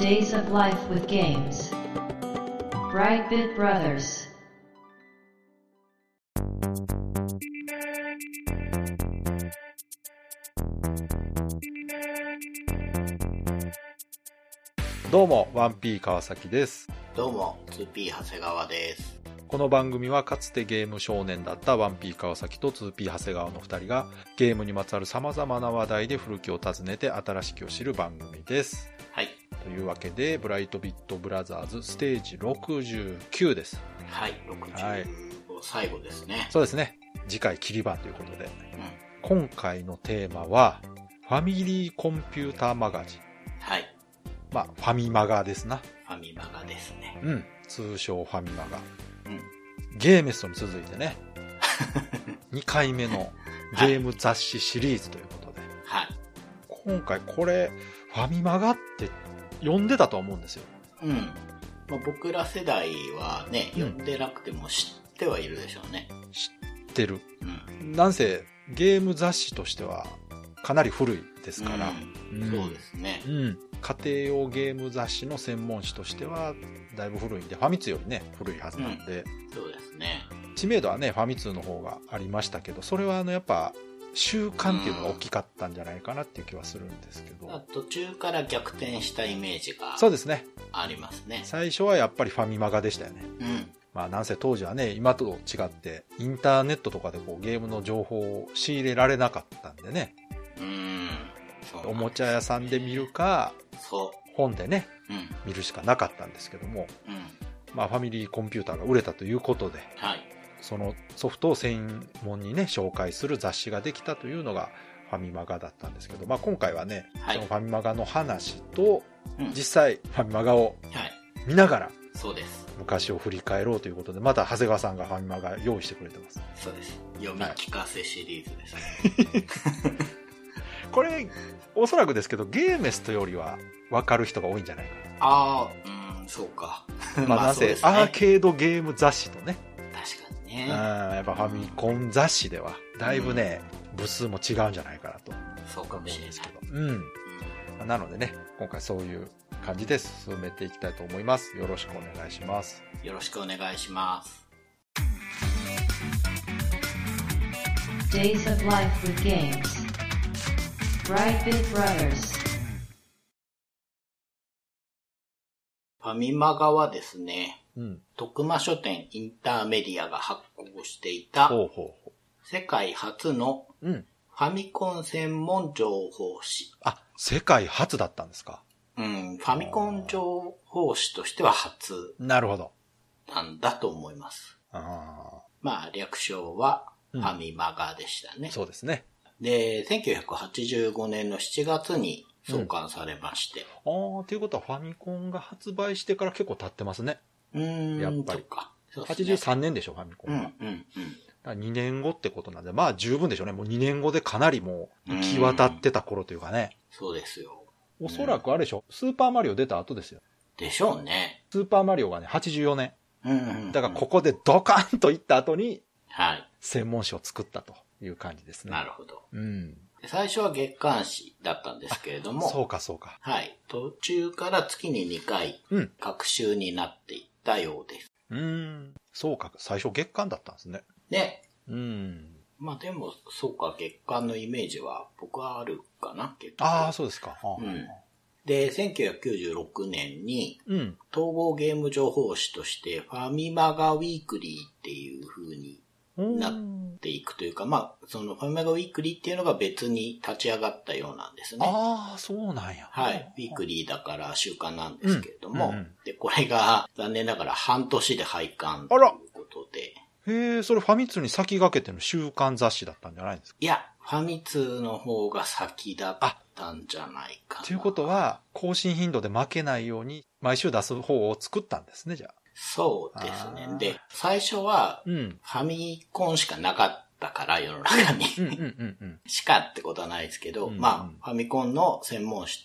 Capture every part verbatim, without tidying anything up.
Days of Life with Games Brightbit Brothers。 どうも ワンピー 川崎です。 どうも ツーピー 長谷川です。 この番組はかつてゲーム少年だった ワンピー 川崎と ツーピー 長谷川のふたりがゲームにまつわる様々な話題で古きを訪ねて新しきを知る番組です。 はい。 というわけでブライトビットブラザーズステージろくじゅうきゅうです。 はい、ろくじゅうご、最後ですね。 そうですね。次回切り番ということで、 うん、 今回のテーマはファミリーコンピューターマガジン。 はい。 まあファミマガですな。 ファミマガですね。 うん。通称ファミマガ。 うん。 ゲーメストに続いてねにかいめのゲーム雑誌シリーズということで、 はい、 今回これファミマガって読んでたと思うんですよ。 うん。まあ、僕ら世代はね、読んでなくても知ってはいるでしょうね。 知ってる。 うん。 なんせゲーム雑誌としてはかなり古いですから、 うんうん、そうですね。 うん。家庭用ゲーム雑誌の専門誌としてはだいぶ古いんで、ファミ通よりね古いはずなんで、 うん、そうですね。 知名度はねファミ通の方がありましたけど、それはあのやっぱ習慣っていうのが大きかったんじゃないかなっていう気はするんですけど、 うん、途中から逆転したイメージがそうですね、 ありますね。 最初はやっぱりファミマガでしたよね。 うん。まあなんせ当時はね今と違ってインターネットとかでこうゲームの情報を仕入れられなかったんでね、 うん、 おもちゃ屋さんで見るか、 そう本でね、 うん、 見るしかなかったんですけども、 うん、 まあファミリーコンピューターが売れたということで、 はい、 そのソフトを専門にね紹介する雑誌ができたというのがファミマガだったんですけど、まあ今回はね、はい、そのファミマガの話と、うん、実際ファミマガを見ながら、はい、 そうです。 昔を振り返ろうということで、また長谷川さんがファミマガ用意してくれてます。 そうです。読み聞かせシリーズですね。 はい、これおそらくですけどゲーメストよりは分かる人が多いんじゃないかな。 ああ、うん、そうか。 まあなぜ、ね、アーケードゲーム雑誌とね。 確かにね。 やっぱファミコン雑誌ではだいぶね、うん、部数も違うんじゃないかなと。 そうかもしれないですけど。 うん。うん、なのでね、今回そういう感じで進めていきたいと思います。よろしくお願いします。 よろしくお願いします。 Days of Life with Games Brightbit Brothers。 ファミマガはですね、 うん、 徳間書店インターメディアが発行していたほうほうほう世界初のファミコン専門情報誌、 うん、あ、世界初だったんですか。 うん、ファミコン情報誌としては初なるほどなんだと思います。 あ、 まあ略称はファミマガでしたね、 うん、そうですね。 で、せんきゅうひゃくはちじゅうごねんのしちがつに創刊されまして、 うん、ああ、ということはファミコンが発売してから結構経ってますね。 うーん、 やっぱりか、 ね、はちじゅうさんねんでしょファミコンが、 うんうんうん、だからにねんごってことなんで、まあ十分でしょうね。もうにねんごでかなりもう行き渡ってた頃というかね。 そうですよ。 おそらくあれでしょ、スーパーマリオ出た後ですよ。 でしょうね。 スーパーマリオがねはちじゅうよねん、 うんうんうん、 だからここでドカンと行った後にはい専門誌を作ったという感じですね。 なるほど。 うん。 最初は月刊誌だったんですけれども、 そうかそうか。 はい。途中から月ににかい、各週になっていったようです。 うん。うーん、そうか。最初月刊だったんですね。 ね。 うん。 まあでも、そうか、月刊のイメージは僕はあるかな、結構。ああ、そうですか。 うん。で、せんきゅうひゃくきゅうじゅうろくねんに、うん、統合ゲーム情報誌としてファミマガウィークリーっていう風になっていくというか、まあ、そのファミマガウィークリーっていうのが別に立ち上がったようなんですね。 ああ、そうなんや。 はい。ウィークリーだから週刊なんですけれども、うんうんうん、で、これが残念ながら半年で廃刊ということで。 へえ、それファミ通に先駆けての週刊雑誌だったんじゃないんですか？ いや、ファミ通の方が先だったんじゃないかな。 ということは、更新頻度で負けないように毎週出す方を作ったんですね、じゃあ。 そうですね。で、最初は、ファミコンしかなかったから、世の中に。しかってことはないですけど、うんうん、まあ、ファミコンの専門誌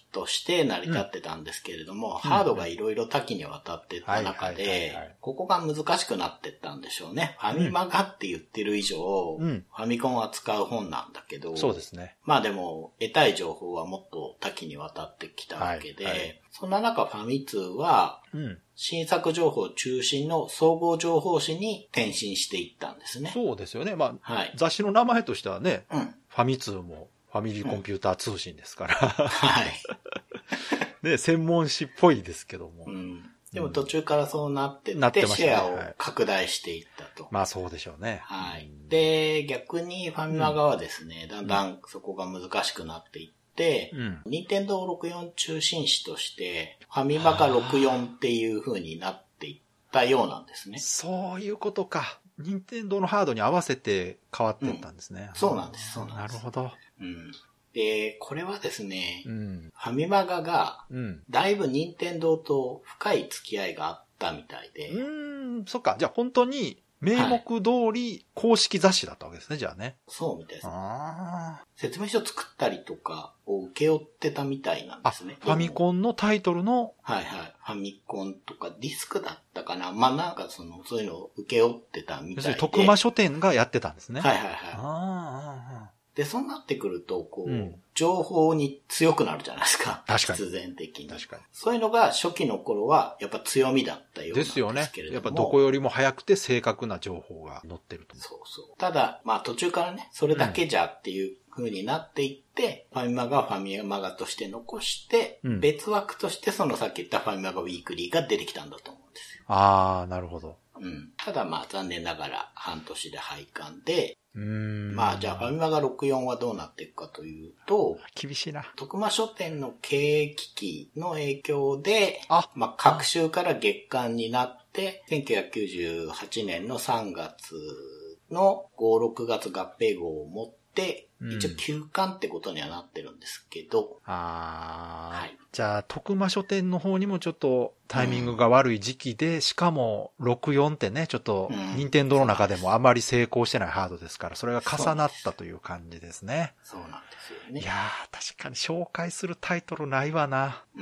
として成り立ってたんですけれども、うん、ハードがいろいろ多岐にわたってた中で、ここが難しくなってったんでしょうね。ファミマガって言ってる以上、うん、ファミコンを扱う本なんだけど、 そうですね。 まあでも、得たい情報はもっと多岐にわたってきたわけで、はいはい、そんな中ファミ通は、うん、新作情報中心の総合情報誌に転身していったんですね。 そうですよね。まあ、はい、雑誌の名前としてはね、うん、ファミ通もファミリーコンピューター通信ですから。うん、はい。ね、専門誌っぽいですけども。うん、 でも途中からそうなってって、なってましたね、シェアを拡大していったと。はい、 まあそうでしょうね。 はい。で、逆にファミマ側はですね、うん、だんだんそこが難しくなっていって、うん、任天堂ろくじゅうよん中心誌として、ファミマガろくじゅうよんっていう風になっていったようなんですね。 そういうことか。任天堂のハードに合わせて変わっていったんですね。 うん、そうなんです、そうなんです。 なるほど。 うん。で、これはですね、うん、ファミマガが、だいぶ任天堂と深い付き合いがあったみたいで。 うーん、そっか。じゃあ本当に、名目通り公式雑誌だったわけですね、はい、じゃあね。 そうみたいです。あ説明書作ったりとかを請け負ってたみたいなんですね。 ファミコンのタイトルのはいはい。ファミコンとかディスクだったかな。まあなんかその、そういうのを請け負ってたみたいで。要するに徳間書店がやってたんですね。 はいはいはい。あで、そうなってくると、こう、うん、情報に強くなるじゃないですか。 確かに。 必然的に。 確かに。 そういうのが初期の頃は、やっぱ強みだったようなんですけれども。ですよね。 やっぱどこよりも早くて正確な情報が載ってると。 そうそう。ただ、まあ途中からね、それだけじゃっていう風になっていって、うん、ファミマガはファミマガとして残して、うん、別枠としてそのさっき言ったファミマガウィークリーが出てきたんだと思うんですよ。 あー、なるほど。 うん。ただまあ残念ながら半年で廃刊で、うーんまあじゃあファミマガろくじゅうよんはどうなっていくかというと、 厳しいな。 徳間書店の経営危機の影響で、あまあ各週から月間になって、せんきゅうひゃくきゅうじゅうはちねんのさんがつのご、ろくがつ合併号を持って、一応休刊ってことにはなってるんですけど。うん、 ああ、はい。じゃあ、徳間書店の方にもちょっとタイミングが悪い時期で、うん、しかもろくじゅうよんってね、ちょっと、任天堂の中でもあまり成功してないハードですから、それが重なったという感じですね。 そうなんですよね。 いやー、確かに紹介するタイトルないわな。 うん、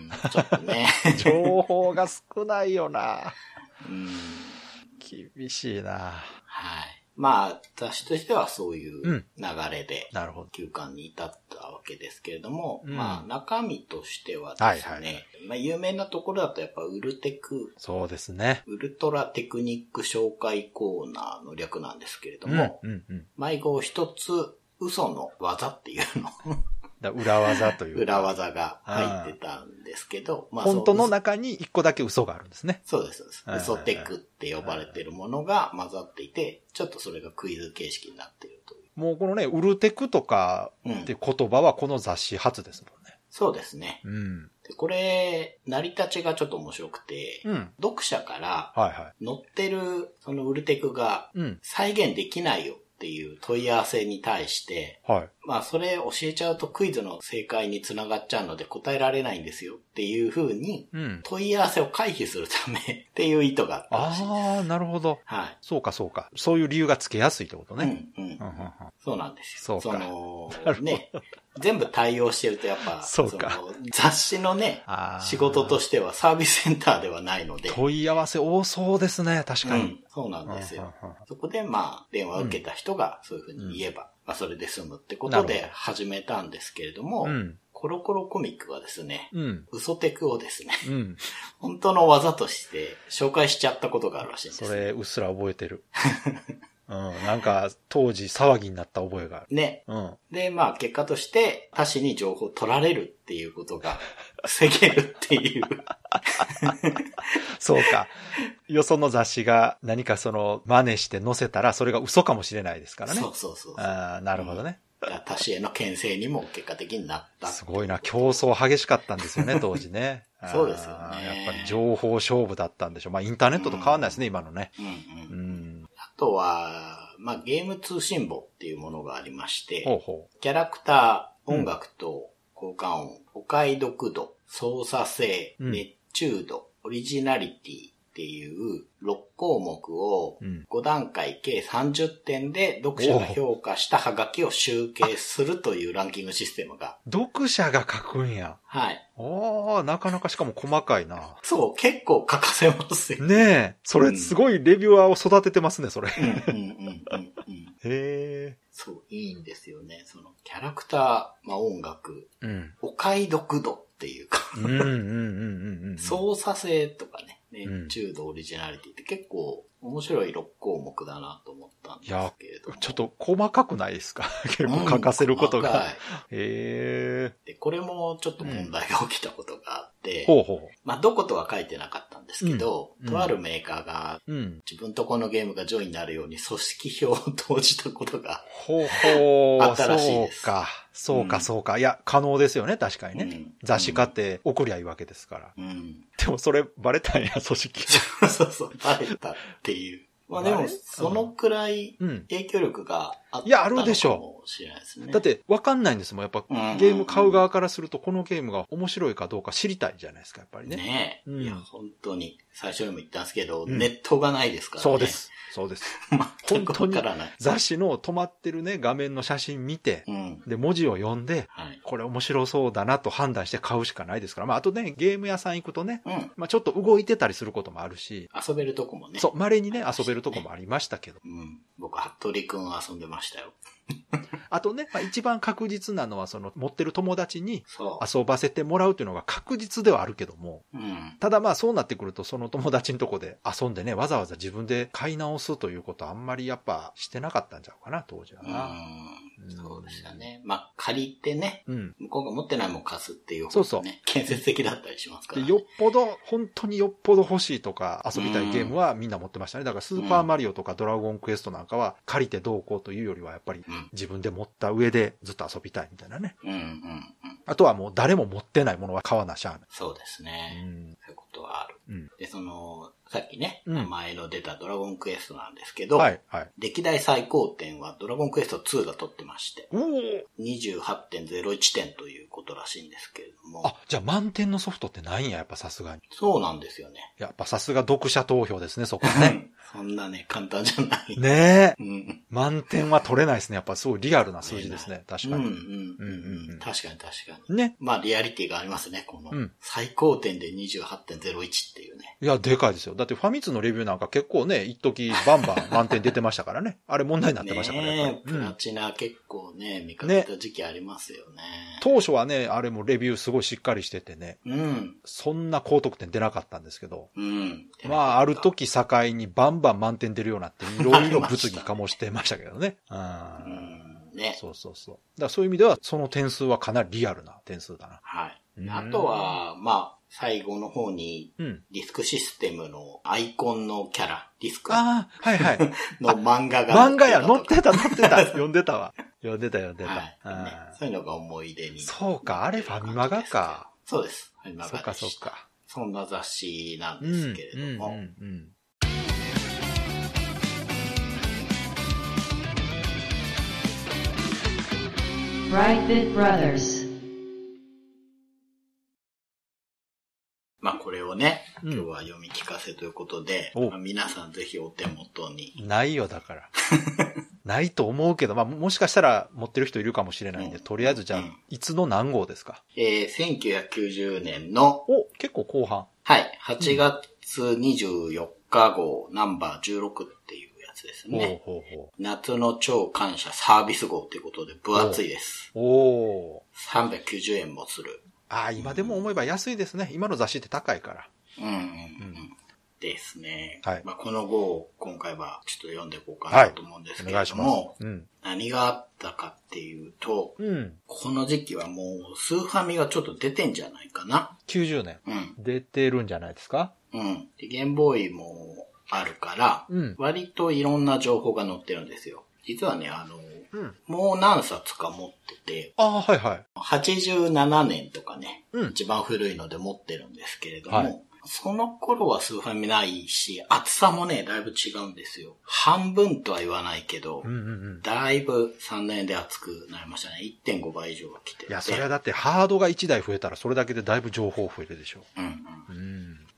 ちょっとね。 情報が少ないよな。うん。厳しいな。 はい。まあ、私としてはそういう流れで、なるほど。休刊に至ったわけですけれども、うん、まあ、中身としてはですね、はいはい、まあ、有名なところだとやっぱウルテク。 そうですね。 ウルトラテクニック紹介コーナーの略なんですけれども、うんうんうん、迷子一つ嘘の技っていうの。 だ裏技というか。 裏技が入ってたんですけど、 まあ、本当の中に一個だけ嘘があるんですね。 そうです、そうです。嘘テクって呼ばれてるものが混ざっていて、ちょっとそれがクイズ形式になっているという。 もうこのね、ウルテクとかって言葉はこの雑誌初ですもんね。 そうですね。うん。でこれ、成り立ちがちょっと面白くて、うん、読者から載ってるそのウルテクが再現できないよっていう問い合わせに対して、はい、まあそれ教えちゃうとクイズの正解につながっちゃうので答えられないんですよっていう風に問い合わせを回避するためっていう意図があったらしいです。 ああ、なるほど。はい。そうかそうか。そういう理由がつけやすいってことね。うんうん。うんうんうん、 そうなんですよ。そうか。 そのね、全部対応してるとやっぱそうかその雑誌のね仕事としてはサービスセンターではないので問い合わせ多そうですね。確かに、うん、 そうなんですよ。そこでまあ電話を受けた人がそういうふうに言えば、うんまあ、それで済むってことで始めたんですけれども、うん、コロコロコミックはですね、うん、嘘テクをですね、うん、本当の技として紹介しちゃったことがあるらしいんです、ね。 それうっすら覚えてる。うん、なんか当時騒ぎになった覚えがある。 ね。うん。で、まあ結果として他誌に情報を取られるっていうことが防げるっていう。 そうか。よその雑誌が何かその真似して載せたらそれが嘘かもしれないですからね。 そうそうそうそう。 ああ、なるほどね。 うん、他誌への牽制にも結果的になった。 すごいな。競争激しかったんですよね、当時ね。 そうですよね。 やっぱり情報勝負だったんでしょう。まあインターネットと変わんないですね、うん、今のね。うんうん。うんあとは、まあ、ゲーム通信簿っていうものがありまして、ほうほうキャラクター、音楽と効果音、お買い得度、操作性、うん、熱中度、オリジナリティ、 っていうろっこうもくをごだんかい計さんじゅってんで読者が評価したハガキを集計するというランキングシステムが。 読者が書くんや。 はい。 ああ、なかなかしかも細かいな。 そう、結構書かせますよ。 ねえ。それすごいレビュアーを育ててますね、それ。 うんうんうんうんうん。 へえ。 そう、いいんですよね。その、キャラクター、まあ音楽、 うん、 お買い得度っていうかうんうんうんうんうん、 操作性とかね、熱中度、オリジナリティって結構面白いろっこうもくだなと思ったんですけれども。 いや、ちょっと細かくないですか結構書かせることが。うん、へえ。で、これもちょっと問題が起きたことがあって、 うん、ほうほう。 まあ、どことは書いてなかったんですけど、うん、とあるメーカーが、うん、自分とこのゲームが上位になるように組織票を投じたことが、 ほうほう。 あったらしいです。 そうか。そうか、そうか。いや、可能ですよね、確かにね。うん、雑誌買って送りゃいいわけですから。うん、でもそれバレたんや、組織。 そうそう、バレたっていう。まあでも、そのくらい影響力があったのかもしれないですね。いや、あるでしょう。 だって分かんないんですもん。やっぱゲーム買う側からするとこのゲームが面白いかどうか知りたいじゃないですか、やっぱりね。 ねえ。うん、いや、本当に。最初にも言ったんですけど、うん、ネットがないですからね。 そうです。そうです。本当に雑誌の止まってるね、画面の写真見て、うん、で、文字を読んで、はい、これ面白そうだなと判断して買うしかないですから。まあ、あとね、ゲーム屋さん行くとね、うん、まあちょっと動いてたりすることもあるし。 遊べるとこもね。 そう、稀にね、遊べるとこもありましたけど。 うん。僕、服部くんは遊んでましたよ。 あとね、まあ、一番確実なのは、その、持ってる友達に遊ばせてもらうというのが確実ではあるけども、うん、ただまあそうなってくると、その友達のとこで遊んでね、わざわざ自分で買い直すということはあんまりやっぱしてなかったんちゃうかな、当時はな。 うん、そうですよね。まあ、借りてね、うん、向こうが持ってないもん貸すっていう方がね、そうそう建設的だったりしますから、ね。 でよっぽど、本当によっぽど欲しいとか遊びたいゲームはみんな持ってましたね。だからスーパーマリオとかドラゴンクエストなんかは借りてどうこうというよりはやっぱり自分で持った上でずっと遊びたいみたいなね。うんうんうん、あとはもう誰も持ってないものは買わなしゃあない。 そうですね。うん、そういうことはある。うん、で、その、さっきね、名前の出たドラゴンクエストなんですけど、はいはい、歴代最高点はドラゴンクエストツーが取ってまして、にじゅうはってんゼロいってんということらしいんですけれども。 あ、じゃあ満点のソフトってないんや、やっぱさすがに。 そうなんですよね。 やっぱさすが読者投票ですね、そこね。 そんなね、簡単じゃない。 ねえ、うん。満点は取れないですね。やっぱすごいリアルな数字ですね。確かに。うんうんうんうん、確かに確かに。ね。まあリアリティがありますね、この。うん、最高点で にじゅうはってんゼロいち っていうね。 いや、でかいですよ。だってファミ通のレビューなんか結構ね、一時バンバン満点出てましたからね。あれ問題になってましたからね。 プラチナ結構ね、見かけた時期ありますよね。ね当初はね、あれもレビューすごいしっかりしててね。うん。そんな高得点出なかったんですけど。うん。まあ、ある時境にバンバン満点出るようになって、いろいろ物議かもしてましたけどね。うん。ね。そうそうそう。だからそういう意味では、その点数はかなりリアルな点数だな。 はい。あとは、まあ、最後の方に、ディスクシステムのアイコンのキャラ、ディスクああ、はいはい。 の漫画が。 漫画や、載ってた、載ってた。読んでたわ。読んでた、読んでた、はいね。そういうのが思い出に。 そうか、あれファミマガか。 そうです。ファミマガでした。そうか、そうか。 そんな雑誌なんですけれども。うんうんうんうん Brightbit Brothers。 まあこれをね、今日は読み聞かせということで、うんまあ、皆さんぜひお手元に。 ないよ、だから。ないと思うけど、まあもしかしたら持ってる人いるかもしれないんで、うん、とりあえずじゃあ、うん、いつの何号ですか？ えー、せんきゅうひゃくきゅうじゅうねんの。 お、結構後半。 はい。はちがつにじゅうよっか号、ナンバーじゅうろくっていうやつですね。ほうほうほう夏の超感謝サービス号ということで分厚いです。おお。さんびゃくきゅうじゅうえんもする。 ああ、今でも思えば安いですね。今の雑誌って高いから。うんうんうん。うん、 ですね。はい。まあ、この号を今回はちょっと読んでいこうかなと思うんですけれども、はい、お願いします。うん、何があったかっていうと、うん、この時期はもうスーファミがちょっと出てんじゃないかな。 きゅうじゅうねん。うん。出てるんじゃないですか？ うん。で、ゲームボーイもあるから、うん、割といろんな情報が載ってるんですよ。実はね、あの、うん、もう何冊か持ってて、 ああ、はいはい。 はちじゅうななねんとかね、うん、一番古いので持ってるんですけれども、はい、その頃はスーファミないし、厚さもね、だいぶ違うんですよ。半分とは言わないけど、うんうんうん、だいぶさんねんで厚くなりましたね。いってんごばい以上は来てる。 いや、それはだってハードがいちだい増えたらそれだけでだいぶ情報増えるでしょう。うんうん。うん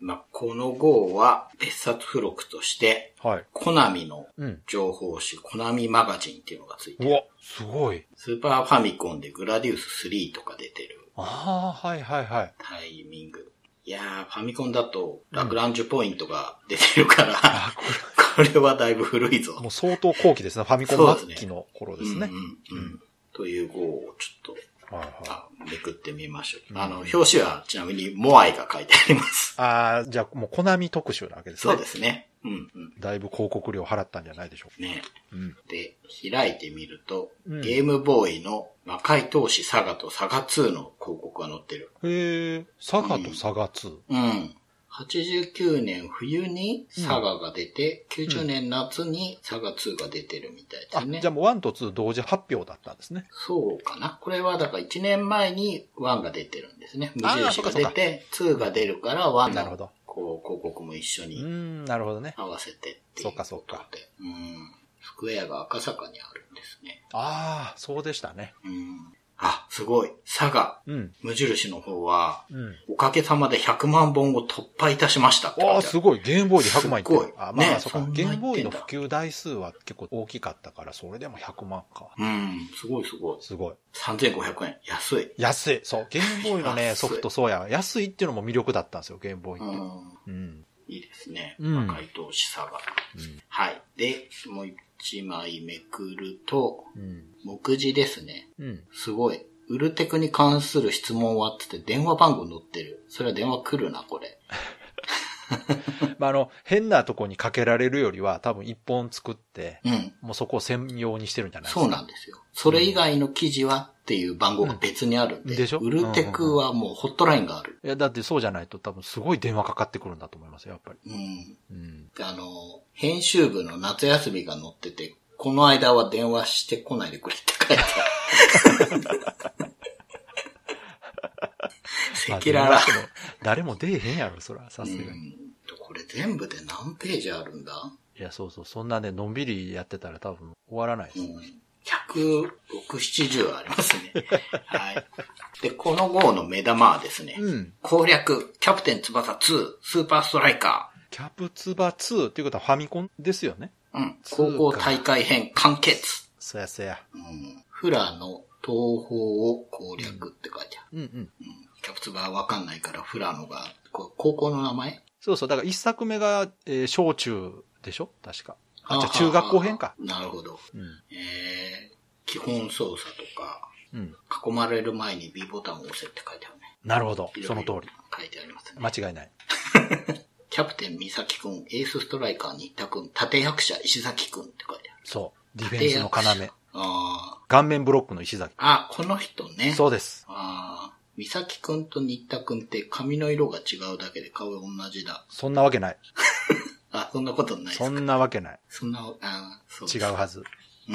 まあ、この号は別冊付録として、はい。コナミの情報誌、うん、コナミマガジンっていうのがついてる。 うわ、すごい。 スーパーファミコンでグラディウススリーとか出てる。 ああ、はいはいはい。 タイミング。いやー、ファミコンだとラグランジュポイントが出てるから、うん、これはだいぶ古いぞ。 もう相当後期ですね。ファミコン末期の頃ですね。 うんうんうん、という号をちょっと、はいはい、あめくってみましょう。あの、表紙はちなみにモアイが書いてあります。 ああ、じゃあもうコナミ特集なわけですね。 そうですね。うんうん、 だいぶ広告料払ったんじゃないでしょうか。 ね、うん。で、開いてみると、うん、ゲームボーイの魔界闘士サガとサガツーの広告が載ってる。 へえ、サガとサガツー。 うん。うんはちじゅうきゅうねん冬にサガが出て、うん、きゅうじゅうねん夏にサガツーが出てるみたいですね。 あ、じゃあもうワンとツー同時発表だったんですね。 そうかな。これはだからいちねんまえにワンが出てるんですね。無印が出て、ツーが出るからワンのこう広告も一緒に合わせてっていうことで。 そうかそうか。 うん。スクエアが赤坂にあるんですね。 ああ、そうでしたね。 うんあ、すごい。サガ、うん、無印の方は、うん、おかげさまでひゃくまんぼんを突破いたしましたって。 ああ、すごい。ゲームボーイでひゃくまんいってる。 すごい。 あまあ、ね、そうか。ゲームボーイの普及台数は結構大きかったから、それでもひゃくまんか。 うん、すごいすごい。 すごい。 さんぜんごひゃくえん。安い。 安い。そう。ゲームボーイのね、ソフトそうや。安いっていうのも魅力だったんですよ、ゲームボーイって。うん。 うん、いいですね。魔界闘士サガ、うん。はい。で、もう一枚めくると、うん、目次ですね。うん、すごい。ウルテクに関する質問はってって電話番号載ってる。それは電話来るな、これ。 まあ、あの、変なとこにかけられるよりは多分一本作って、うん、もうそこを専用にしてるんじゃないですか。 そうなんですよ。それ以外の記事はっていう番号が別にあるんで。うん、 でしょ？ ウルテクはもうホットラインがある。 いや、だってそうじゃないと多分すごい電話かかってくるんだと思いますよ、やっぱり。うん。 うん、あの、編集部の夏休みが載ってて、この間は電話してこないでくれって書いてある。赤裸々。 誰も出えへんやろ、そら、さすがに。 これ全部で何ページあるんだ？ いや、そうそう。そんなね、のんびりやってたら多分終わらないです。うん、 ひゃくろくじゅう、ななじゅうありますね。はい。で、この号の目玉はですね、うん、攻略、キャプテン翼ツー、スーパーストライカー。キャプツバツーっていうことはファミコンですよね。 うん。高校大会編完結。 そやそや。 うん。フラの東方を攻略って書いてある。うんうん。うん、キャプツバはわかんないから、フラノが、高校の名前？ そうそう。だから一作目が、えー、小中でしょ確か。あ、じゃあ中学校編か。 なるほど。うん、えー、基本操作とか、うん、囲まれる前に B ボタンを押せって書いてあるね。 なるほど。その通り。 書いてありますね。 間違いない。 キャプテン三崎くん、エースストライカー新田くん、立役者石崎くんって書いてある。 そう。ディフェンスの要。あ顔面ブロックの石崎。 あ、この人ね。 そうです。 ああ。三崎くんと新田くんって髪の色が違うだけで顔同じだ。 そんなわけない。 あ、そんなことないですか？ そんなわけない。 そんな、あそう違うはず。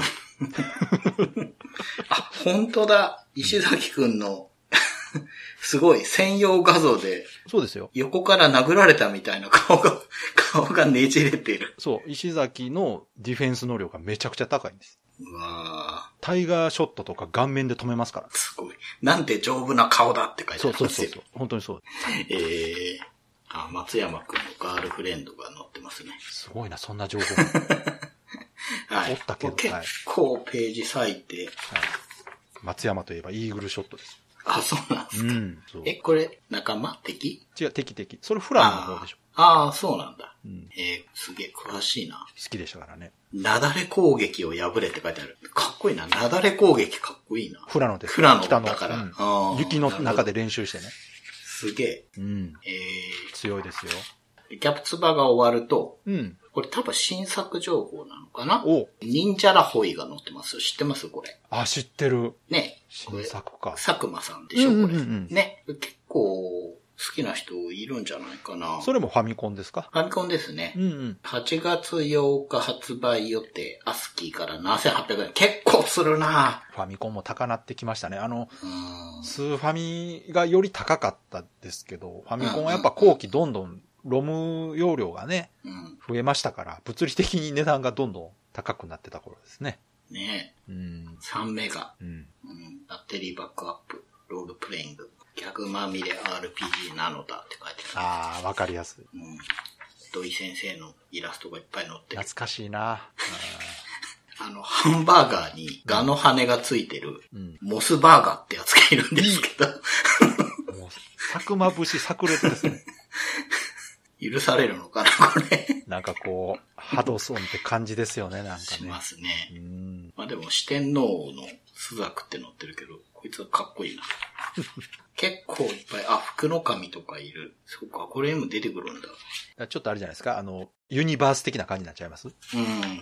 あ、本当だ。石崎くんの、すごい専用画像で。 そうですよ。 横から殴られたみたいな顔が、顔がねじれてる。 そう。石崎のディフェンス能力がめちゃくちゃ高いんです。 うわタイガーショットとか顔面で止めますから。 すごい。なんて丈夫な顔だって書いてあるんですよ。 そうそうそう。本当にそう。 ええー、あ、松山くんのガールフレンドが載ってますね。 すごいな、そんな情報。 はい。おったけど。結構ページ割いて、はい。 松山といえばイーグルショットです。 あ、そうなんですか。うん。そうえ、これ仲間敵？ 違う、敵敵。それフランの方でしょ。 ああ、そうなんだ。うん、えー、すげえ詳しいな。 好きでしたからね。 なだれ攻撃を破れって書いてある。かっこいいな。なだれ攻撃かっこいいな。 フラノです。 フラノだから。うん、 雪の中で練習してね。 すげえ。うん。 えー、強いですよ。 キャプツバが終わると、うん。これ多分新作情報なのかな？お忍者ラホイが載ってます。知ってますこれ。 あ、知ってる。 ね。 新作か。 佐久間さんでしょ、これ。うんうんうん、ね。結構、好きな人いるんじゃないかな。 それもファミコンですか？ ファミコンですね。うんうん、はちがつようか発売予定、アスキーからななせんはっぴゃくえん。結構するな。 ファミコンも高なってきましたね。あの、スーファミがより高かったですけど、ファミコンはやっぱ後期どんどんロム容量がね、うん、増えましたから、物理的に値段がどんどん高くなってた頃ですね。 ねえ。うん、さんメガ、うんうん。バッテリーバックアップ、ロールプレイング。 逆まみれ アールピージー なのだって書いてある。ああ、わかりやすい。 うん。土井先生のイラストがいっぱい載ってる。 懐かしいな。 あの、ハンバーガーにガの羽がついてる、うん、モスバーガーってやつがいるんですけど。 もう、佐久間節炸裂ですね。 許されるのかな、これ。 なんかこう、ハドソンって感じですよね、なんかね。 しますね。うん、まあでも四天王のスザクって載ってるけど、こいつはかっこいいな。結構いっぱい、あ、福の神とかいる。そうか、これにも出てくるんだ。 ちょっとあれじゃないですか、あの、ユニバース的な感じになっちゃいます？ うん、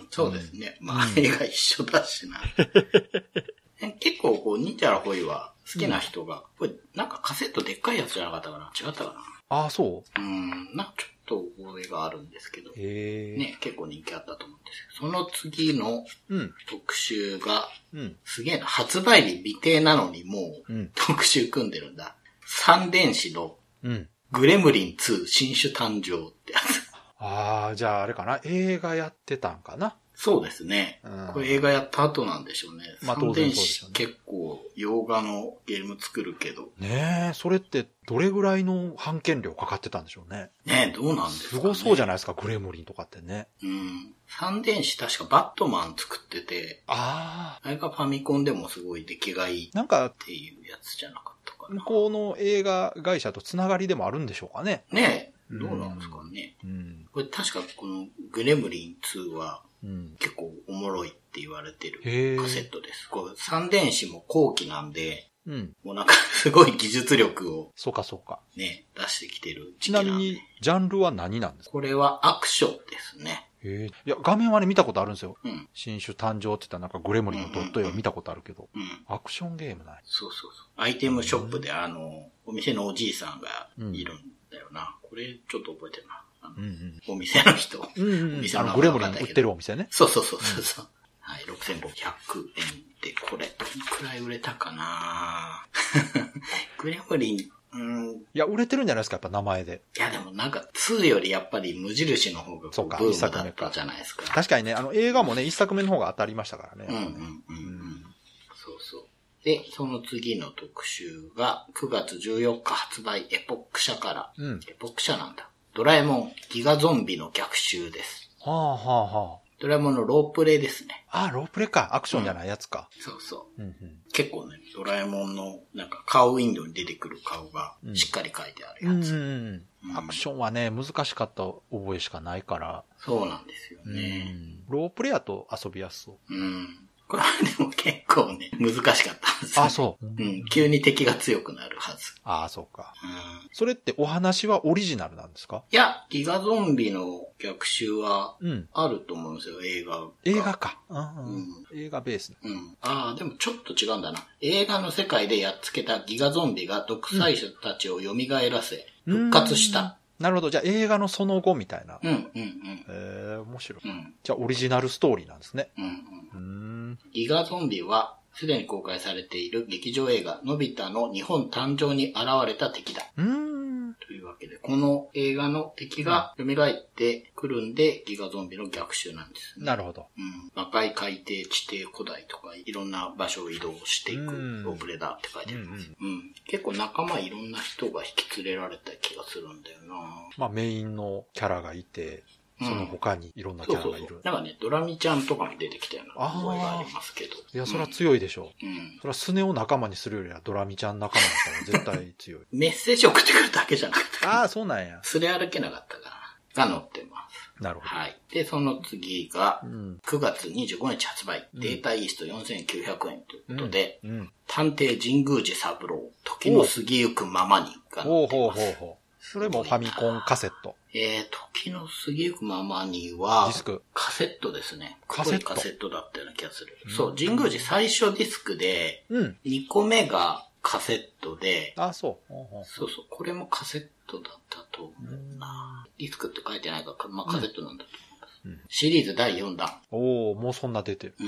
そうですね。うん、まあ、絵が一緒だしな。結構、こう、忍者のホイは好きな人が、うん、これ、なんかカセットでっかいやつじゃなかったかな？違ったかな？ ああ、そう？ うん、なんかちょっと覚えがあるんですけど、 へー。 ね、結構人気あったと思うんですけど、その次の特集が、うん、すげえな、発売日未定なのにもう特集組んでるんだ。三電子のグレムリンツー新種誕生ってやつ。 ああ、じゃああれかな、映画やってたんかな。 そうですね。うん、これ映画やった後なんでしょうね。まあ当然そうでしょうね。結構洋画のゲーム作るけど。 ねえ、それってどれぐらいの版権料かかってたんでしょうね。 ねえ、どうなんですかね。 すごそうじゃないですか、グレムリンとかってね。 うん。三電子確かバットマン作ってて、 ああ。 あれがファミコンでもすごい出来がいいなんかっていうやつじゃなかったかな。 向こうの映画会社とつながりでもあるんでしょうかね。 ねえ、どうなんですかね。うん、これ確かこのグレムリンツーは、うん、結構おもろいって言われてるカセットです。こう三電子も後期なんで、うん、もうなんかすごい技術力を。 そうかそうか。 ね、出してきてる時期なんで。ちなみに、ジャンルは何なんですか？ これはアクションですね。 へえ。いや、画面はね、見たことあるんですよ。うん。新種誕生って言ったらなんかグレムリンのドット絵を見たことあるけど。うん、うんうん。アクションゲームない。 そうそうそう。アイテムショップであの、お店のおじいさんがいるんだよな。うん、これちょっと覚えてるな。うんうん、お店の人。うんうん、お店のあのグレムリン売ってるお店ね。 そうそうそうそう。うん、はい、ろくせんごひゃくえんで、これ、どんくらい売れたかなグレムリン、うん。 いや、売れてるんじゃないですか、やっぱ名前で。 いや、でもなんか、ツーよりやっぱり無印の方がこうブームだったじゃないですか。 確かにね、あの映画もね、一作目の方が当たりましたからね。 うんうんうん、うん。そうそう。で、その次の特集が、くがつじゅうよっか発売、エポック社から。うん、エポック社なんだ。ドラえもん、ギガゾンビの逆襲です。 はあはあはあ。 ドラえもんのロープレイですね。 ああ、ロープレイか。アクションじゃないやつか。 うん、そうそう、うんうん。結構ね、ドラえもんの、なんか顔ウィンドウに出てくる顔がしっかり書いてあるやつ。うんうんうん、アクションはね、難しかった覚えしかないから。 そうなんですよね。 うん、ロープレイやと遊びやすそう。 うん。これはでも結構ね、難しかったんですよ、ね。 あ、そう。 うん。急に敵が強くなるはず。 ああ、そうか。うん。それってお話はオリジナルなんですか？ いや、ギガゾンビの逆襲は、あると思うんですよ、うん、映画が。 映画か。うんうん、映画ベース。 うん。ああ、でもちょっと違うんだな。映画の世界でやっつけたギガゾンビが独裁者たちを蘇らせ、復活した。 なるほど。じゃあ映画のその後みたいな。 うんうんうん。 へえ、面白い。うん、じゃあオリジナルストーリーなんですね。うんうん。 うんギガゾンビは、すでに公開されている劇場映画、のび太の日本誕生に現れた敵だ。うーんというわけで、この映画の敵が蘇ってくるんで、ギガゾンビの逆襲なんですね。 なるほど。 うん。魔界海底地底古代とか、いろんな場所を移動していくロープレだって書いてあります。うん、うん。結構仲間いろんな人が引き連れられた気がするんだよな。 まあメインのキャラがいて、その他にいろんなキャラがいる。うん、そうそうそう。 なんかね、ドラミちゃんとかも出てきたような覚えがありますけど。 いや、それは強いでしょう。うん。それはスネを仲間にするよりはドラミちゃん仲間だったら絶対強い。 メッセージ送ってくるだけじゃなくて。 ああ、そうなんや。 すれ歩けなかったから。が載ってます。 なるほど。 はい。で、その次が、くがつにじゅうごにち発売。うん、データイーストよんせんきゅうひゃくえんということで、うんうん、探偵神宮寺三郎、時の過ぎゆくままにが載ってます。ほうほうほうほう。 それもファミコンカセット。 えー、時の過ぎゆくままには、ディスク。カセットですね。カセット。カセットだったような気がする。うん、そう、神宮寺最初ディスクで、うん、にこめがカセットで、 あ、そう。 そうそう、これもカセットだったと思うな。ディスクって書いてないから、まあカセットなんだと思います。うん、シリーズだいよんだん。 おー、もうそんな出てる。 うん。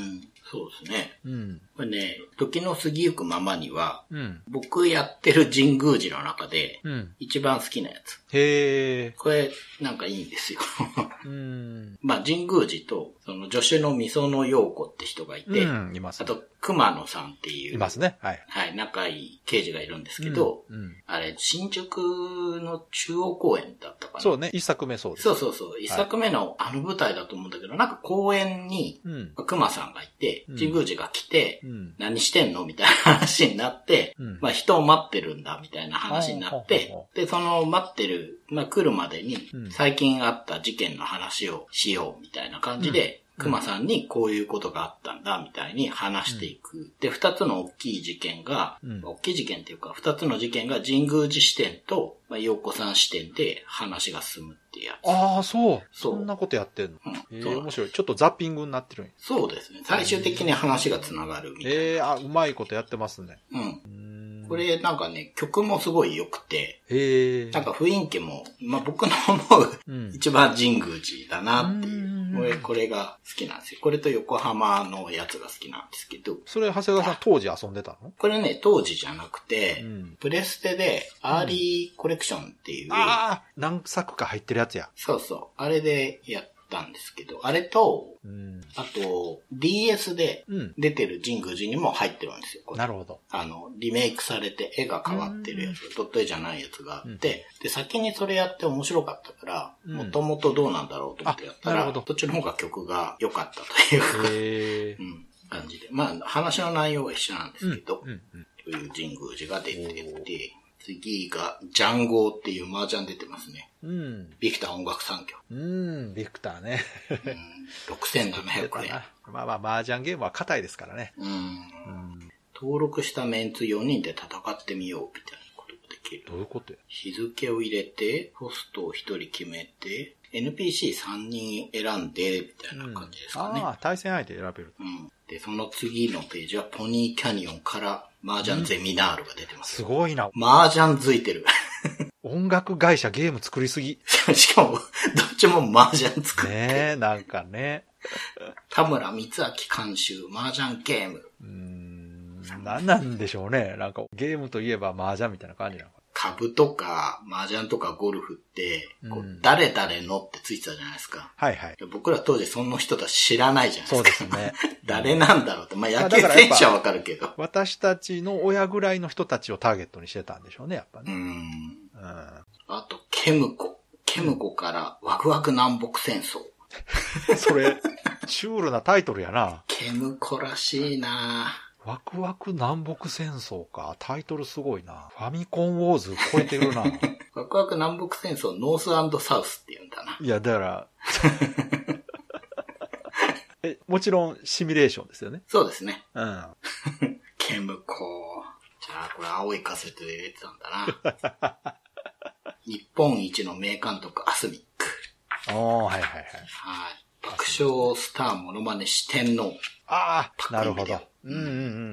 そうですね。 うん。 これね、時の過ぎゆくままには、 うん、 僕やってる神宮寺の中で、 うん、 一番好きなやつ。 へー。 これ、なんかいいんですよ。 うん、 まあ、神宮寺と、その助手のみその陽子って人がいて、 うん、います、 ね。あと、熊野さんっていう。 いますね。はい。 はい、仲いい刑事がいるんですけど、 うんうん、 あれ、新宿の中央公園だったかな。 そうね、一作目そうです。 そうそうそう。一作目のあの舞台だと思うんだけど、はい、なんか公園に、熊さんがいて、うん、神宮寺が来て、うん、何してんのみたいな話になって、うん、まあ人を待ってるんだみたいな話になって、で、その待ってる、まあ来るまでに、最近あった事件の話をしようみたいな感じで、うん、熊さんにこういうことがあったんだみたいに話していく。うん、で、二つの大きい事件が、うん、大きい事件っていうか、二つの事件が神宮寺視点と、まあ、陽子さん視点で話が進むってやつ。 ああ、そう。そんなことやってんの。うん、えー、面白い。ちょっとザッピングになってるんや。 そうですね。最終的に話が繋がるみたいな。 ええー、あ、うまいことやってますね。 うん。これなんかね、曲もすごい良くて、 へなんか雰囲気も、まあ、僕の思う、うん、一番神宮寺だなっていう。これ、これが好きなんですよ。これと横浜のやつが好きなんですけど。 それ、長谷川さん当時遊んでたの？ これね、当時じゃなくて、うん、プレステでアーリーコレクションっていう。うん、 ああ、何作か入ってるやつや。 そうそう。あれでやったんですけど、あれと、うん、あと、ディーエス で出てる神宮寺にも入ってるんですよ。これなるほど。 あの、リメイクされて絵が変わってるやつ、ドット絵じゃないやつがあって、うん、で、先にそれやって面白かったから、もともとどうなんだろうと思ってやったら、どっちの方が曲が良かったというか、 へうん、感じで。まあ、話の内容は一緒なんですけど、うんうんうん、という神宮寺が出てて、次が、ジャンゴーっていう麻雀出てますね。 うん。 ビクター音楽産業。 うん、ビクターね。 うん、ろくせんななひゃくえん。 まあまあ、麻雀ゲームは硬いですからね。 うん。うん、登録したメンツよにんで戦ってみようみたいなことができる。 どういうことや？ 日付を入れて、ホストをひとり決めて、エヌピーシーさん 人選んで、みたいな感じですかね。 うん、ああ、対戦相手選べる。 うん。で、その次のページは、ポニーキャニオンから麻雀ゼミナールが出てます。 すごいな。 麻雀づいてる。 音楽会社ゲーム作りすぎ。 しかも、どっちも麻雀作って。 ねえ、なんかね。 田村光明監修、麻雀ゲーム。 うーん、何なんでしょうね。なんか、ゲームといえば麻雀みたいな感じなのか。 株とか、麻雀とかゴルフって、こう、うん、誰々のってついてたじゃないですか。 はいはい。 僕ら当時その人たち知らないじゃないですか。 そうですね。 誰なんだろうって。まあ、野球選手はわかるけど。 私たちの親ぐらいの人たちをターゲットにしてたんでしょうね、やっぱね。 うん。うん。あと、ケムコ。ケムコからワクワク南北戦争。 それ、シュールなタイトルやな。 ケムコらしいな。 ワクワク南北戦争か。タイトルすごいな。ファミコンウォーズ超えてるな。 ワクワク南北戦争、ノース&サウスって言うんだな。 いや、だから、え、もちろんシミュレーションですよね。 そうですね。 うん。 ケムコ。じゃあ、これ青いカセットで入れてたんだな。日本一の名監督、アスミック。 おー、はいはいはい。 はい。爆笑スターモノマネ四天王。 ああ、なるほど。うんうんうん。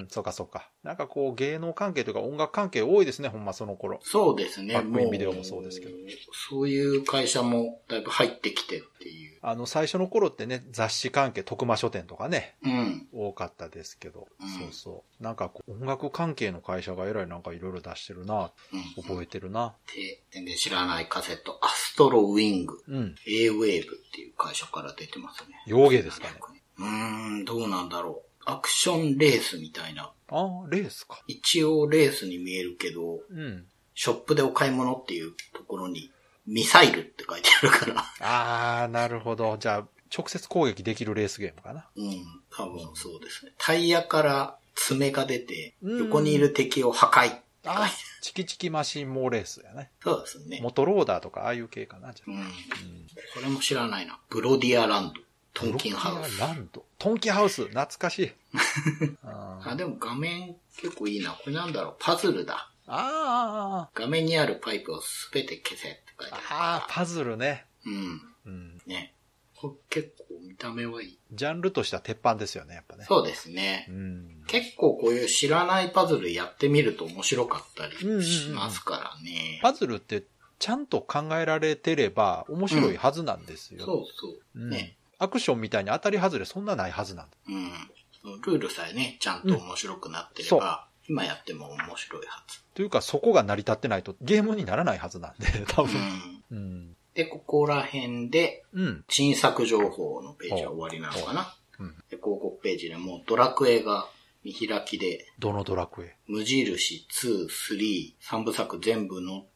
そうかそうか。なんかこう芸能関係というか音楽関係多いですね、ほんまその頃。 そうですね。 バックインビデオもそうですけど。 そういう会社もだいぶ入ってきてっていう。 あの最初の頃ってね、雑誌関係、徳間書店とかね、 うん、 多かったですけど、 うん、 そうそう。なんかこう音楽関係の会社がえらいなんかいろいろ出してるな、うん、覚えてるな。 で、全然知らないカセット、アストロウィング、 うん、 A ウェーブっていう会社から出てますね。 洋芸ですかね。 うーん、どうなんだろう。アクションレースみたいな。 ああ、レースか。 一応レースに見えるけど、 うん、 ショップでお買い物っていうところに、ミサイルって書いてあるから。 ああ、なるほど。じゃあ、直接攻撃できるレースゲームかな。 うん、多分そうですね。タイヤから爪が出て、横にいる敵を破壊。 ああ、チキチキマシンモーレースやね。 そうですね。 モトローダーとかああいう系かな。じゃあ、 うんうん、これも知らないな。ブロディアランド。トンキンハウス。 ランド。トンキンハウス、懐かしい。 あ, あ、でも画面結構いいな。これなんだろう、パズルだ。 ああ。 画面にあるパイプをすべて消せって書いてある。 ああ、パズルね。 うん。うん。ね。これ結構見た目はいい。 ジャンルとしては鉄板ですよね、やっぱね。 そうですね。 うん、 結構こういう知らないパズルやってみると面白かったりしますからね。 うんうんうん、パズルってちゃんと考えられてれば面白いはずなんですよ。 うん、そうそう。ね。 アクションみたいに当たり外れそんなないはずなんだ。 うん。 そのルールさえね、ちゃんと面白くなってれば、うん、今やっても面白いはず。 というか、そこが成り立ってないとゲームにならないはずなんで、多分。 うんうん、で、ここら辺で、 うん、 新作情報のページは終わりなのかな。うん、で広告ページでもドラクエが見開きで、 どのドラクエ？ 無印に、さん、さんぶさく全部載って、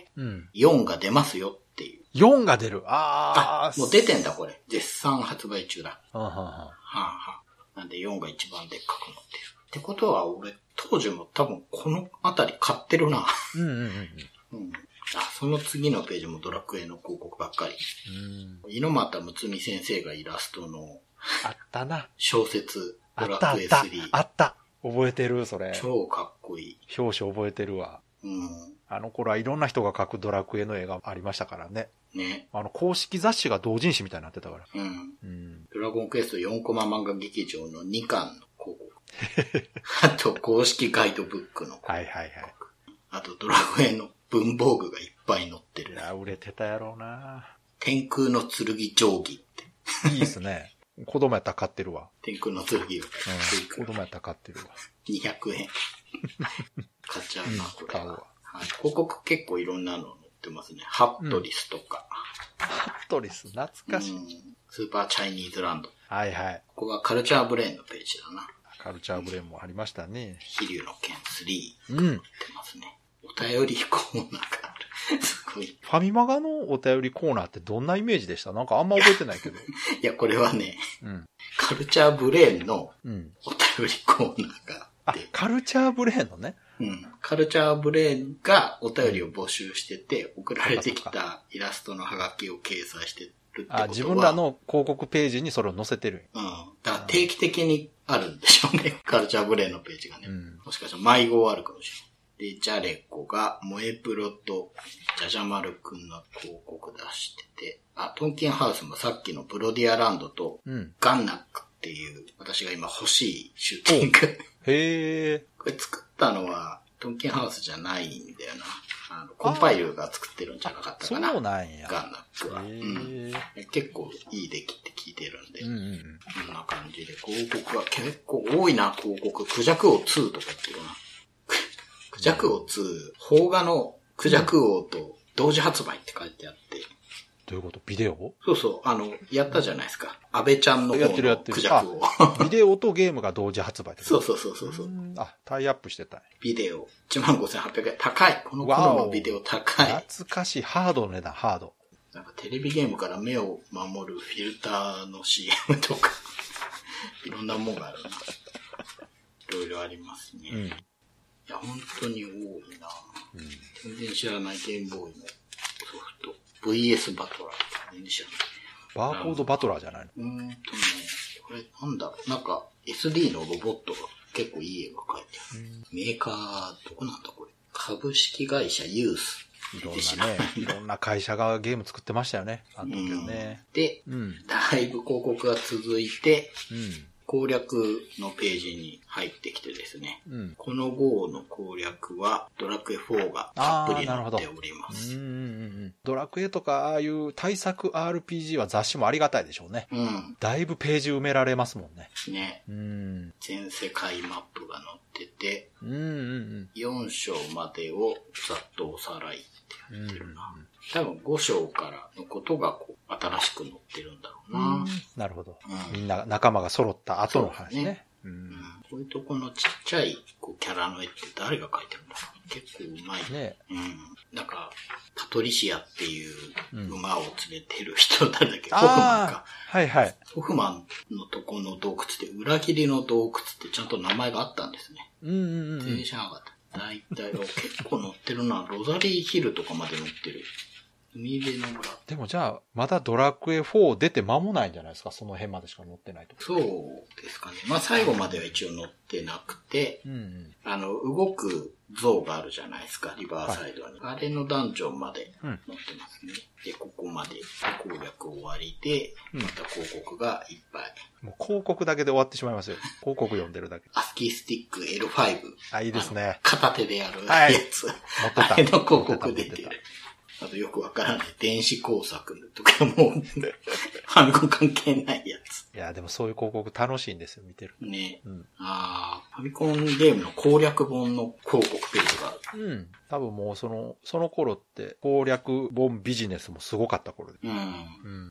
うん、 よんが出ますよっていう。 よんが出る。ああ。もう出てんだこれ。絶賛発売中だ。 はあ、はあはあ、なんでよんが一番でっかく載ってる。ってことは俺、当時も多分このあたり買ってるな。 うんうんうん。 うんあ、その次のページもドラクエの広告ばっかり。うん、猪俣睦美先生がイラストのあったな。 小説、ドラクエスリー。 あった、あった。あった。覚えてる、それ。 超かっこいい。 表紙覚えてるわ。 うん。 あの頃はいろんな人が描くドラクエの絵がありましたからね。 ね。 あの、公式雑誌が同人誌みたいになってたから。 うん。うん、ドラゴンクエストよんコマ漫画劇場のにかんの広告。あと、公式ガイドブックの広告。 はいはいはい。 あと、ドラクエの文房具がいっぱい載ってる。 いや、売れてたやろうな。 天空の剣定規って。 いいっすね。子供やったら買ってるわ。 天空の剣を。うん、 子供やったら買ってるわ。 にひゃくえん。買っちゃうな、これは。 買うわ。 はい、広告結構いろんなの載ってますね。ハットリスとか。 うん、ハットリス、懐かしい、うん。 スーパーチャイニーズランド。 はいはい。 ここがカルチャーブレーンのページだな。 カルチャーブレーンもありましたね。 飛竜の剣スリー。 うん。 載ってますね。お便りコーナーがある。すごい。 ファミマガのお便りコーナーってどんなイメージでした？なんかあんま覚えてないけど。 いや、これはね、 うん、 カルチャーブレーンのお便りコーナーがあって、 うん、あ、カルチャーブレーンのね。 うん。カルチャーブレーンがお便りを募集してて、送られてきたイラストのハガキを掲載してるってことは。 あ、自分らの広告ページにそれを載せてる。 うん。だから定期的にあるんでしょうね。カルチャーブレーンのページがね。うん、もしかしたら迷子あるかもしれない。で、ジャレコが、萌えプロと、ジャジャマルくんの広告出してて、あ、トンキンハウスもさっきのプロディアランドと、うん、ガンナックっていう、私が今欲しいシューティング。 へー。 これ作ったのは、トンキンハウスじゃないんだよな。あの、コンパイルが作ってるんじゃなかったかな。 そうなんや。 ガンナックは。うん、結構いい出来って聞いてるんで。うんうんうん、こんな感じで、広告が結構多いな、広告。クジャク王ツーとか言ってるな。クジャク王ツー、邦画のクジャク王と同時発売って書いてあって。 どういうこと？ビデオ？ そうそう、あの、やったじゃないですか。安倍ちゃんの方のクジャク王。 ビデオとゲームが同時発売ってこと？そうそうそうそう。 あ、タイアップしてた。 ビデオ。いちまんごせんはっぴゃくえん。高い。この頃のビデオ高い。 懐かしい。ハードの値段、ハード。 なんかテレビゲームから目を守るフィルターの シーエム とか、いろんなもんがあるな。いろいろありますね。うん、いや、本当に多いな、うん、全然知らないゲームボーイのソフト。ブイエス バトラー。全然知らない。 バーコードバトラーじゃないの？ うーんとね、これなんだろう。なんか エスディー のロボットが結構いい絵が描いてある。メーカー、どこなんだこれ。株式会社ユース。 いろんなね、いろんな会社がゲーム作ってましたよね。あの時はね。 うん、で、うん、だいぶ広告が続いて、うん攻略のページに入ってきてですね、うん、この号の攻略はドラクエフォーがたっぷり載っております。 うんうんうん、ドラクエとかああいう対策 アールピージー は雑誌もありがたいでしょうね。うん、だいぶページ埋められますもんね。 ね。うん、全世界マップが載ってて、うんうんうん、よん章までをざっとおさらいってやってるな。うんうん多分ご章からのことがこう新しく載ってるんだろうな。うん、 なるほど、うん。みんな仲間が揃った後の話ね。ねうん、こういうとこのちっちゃいこうキャラの絵って誰が描いてるんだろう結構うまい。ね。うん。なんか、パトリシアっていう馬を連れてる人誰だっけ、うん、ホフマンか。 はいはい。 ホフマンのとこの洞窟で裏切りの洞窟ってちゃんと名前があったんですね。うんうんうん。全然知らなかった。だいたい結構載ってるな。ロザリーヒルとかまで載ってる。海辺の村。 でもじゃあ、まだドラクエフォー出て間もないんじゃないですかその辺までしか載ってないと。 そうですかね。まあ最後までは一応載ってなくて、うんうん、あの、動く像があるじゃないですか、リバーサイドに。はい、あれのダンジョンまで載ってますね。うん、で、ここまで攻略終わりで、また広告がいっぱい。 もう広告だけで終わってしまいますよ。広告読んでるだけ。 アスキースティック エルファイブ。 あ、いいですね。 片手でやるやつ。はい、持ってた。あれの広告出てる。 あとよくわからない電子工作とかも、ファミコン関係ないやつ。 いや、でもそういう広告楽しいんですよ、見てる。 ね。 うん、 ああ、ファミコンゲームの攻略本の広告ページがある。うん。多分もうその、その頃って攻略本ビジネスもすごかった頃で。 うん。うん、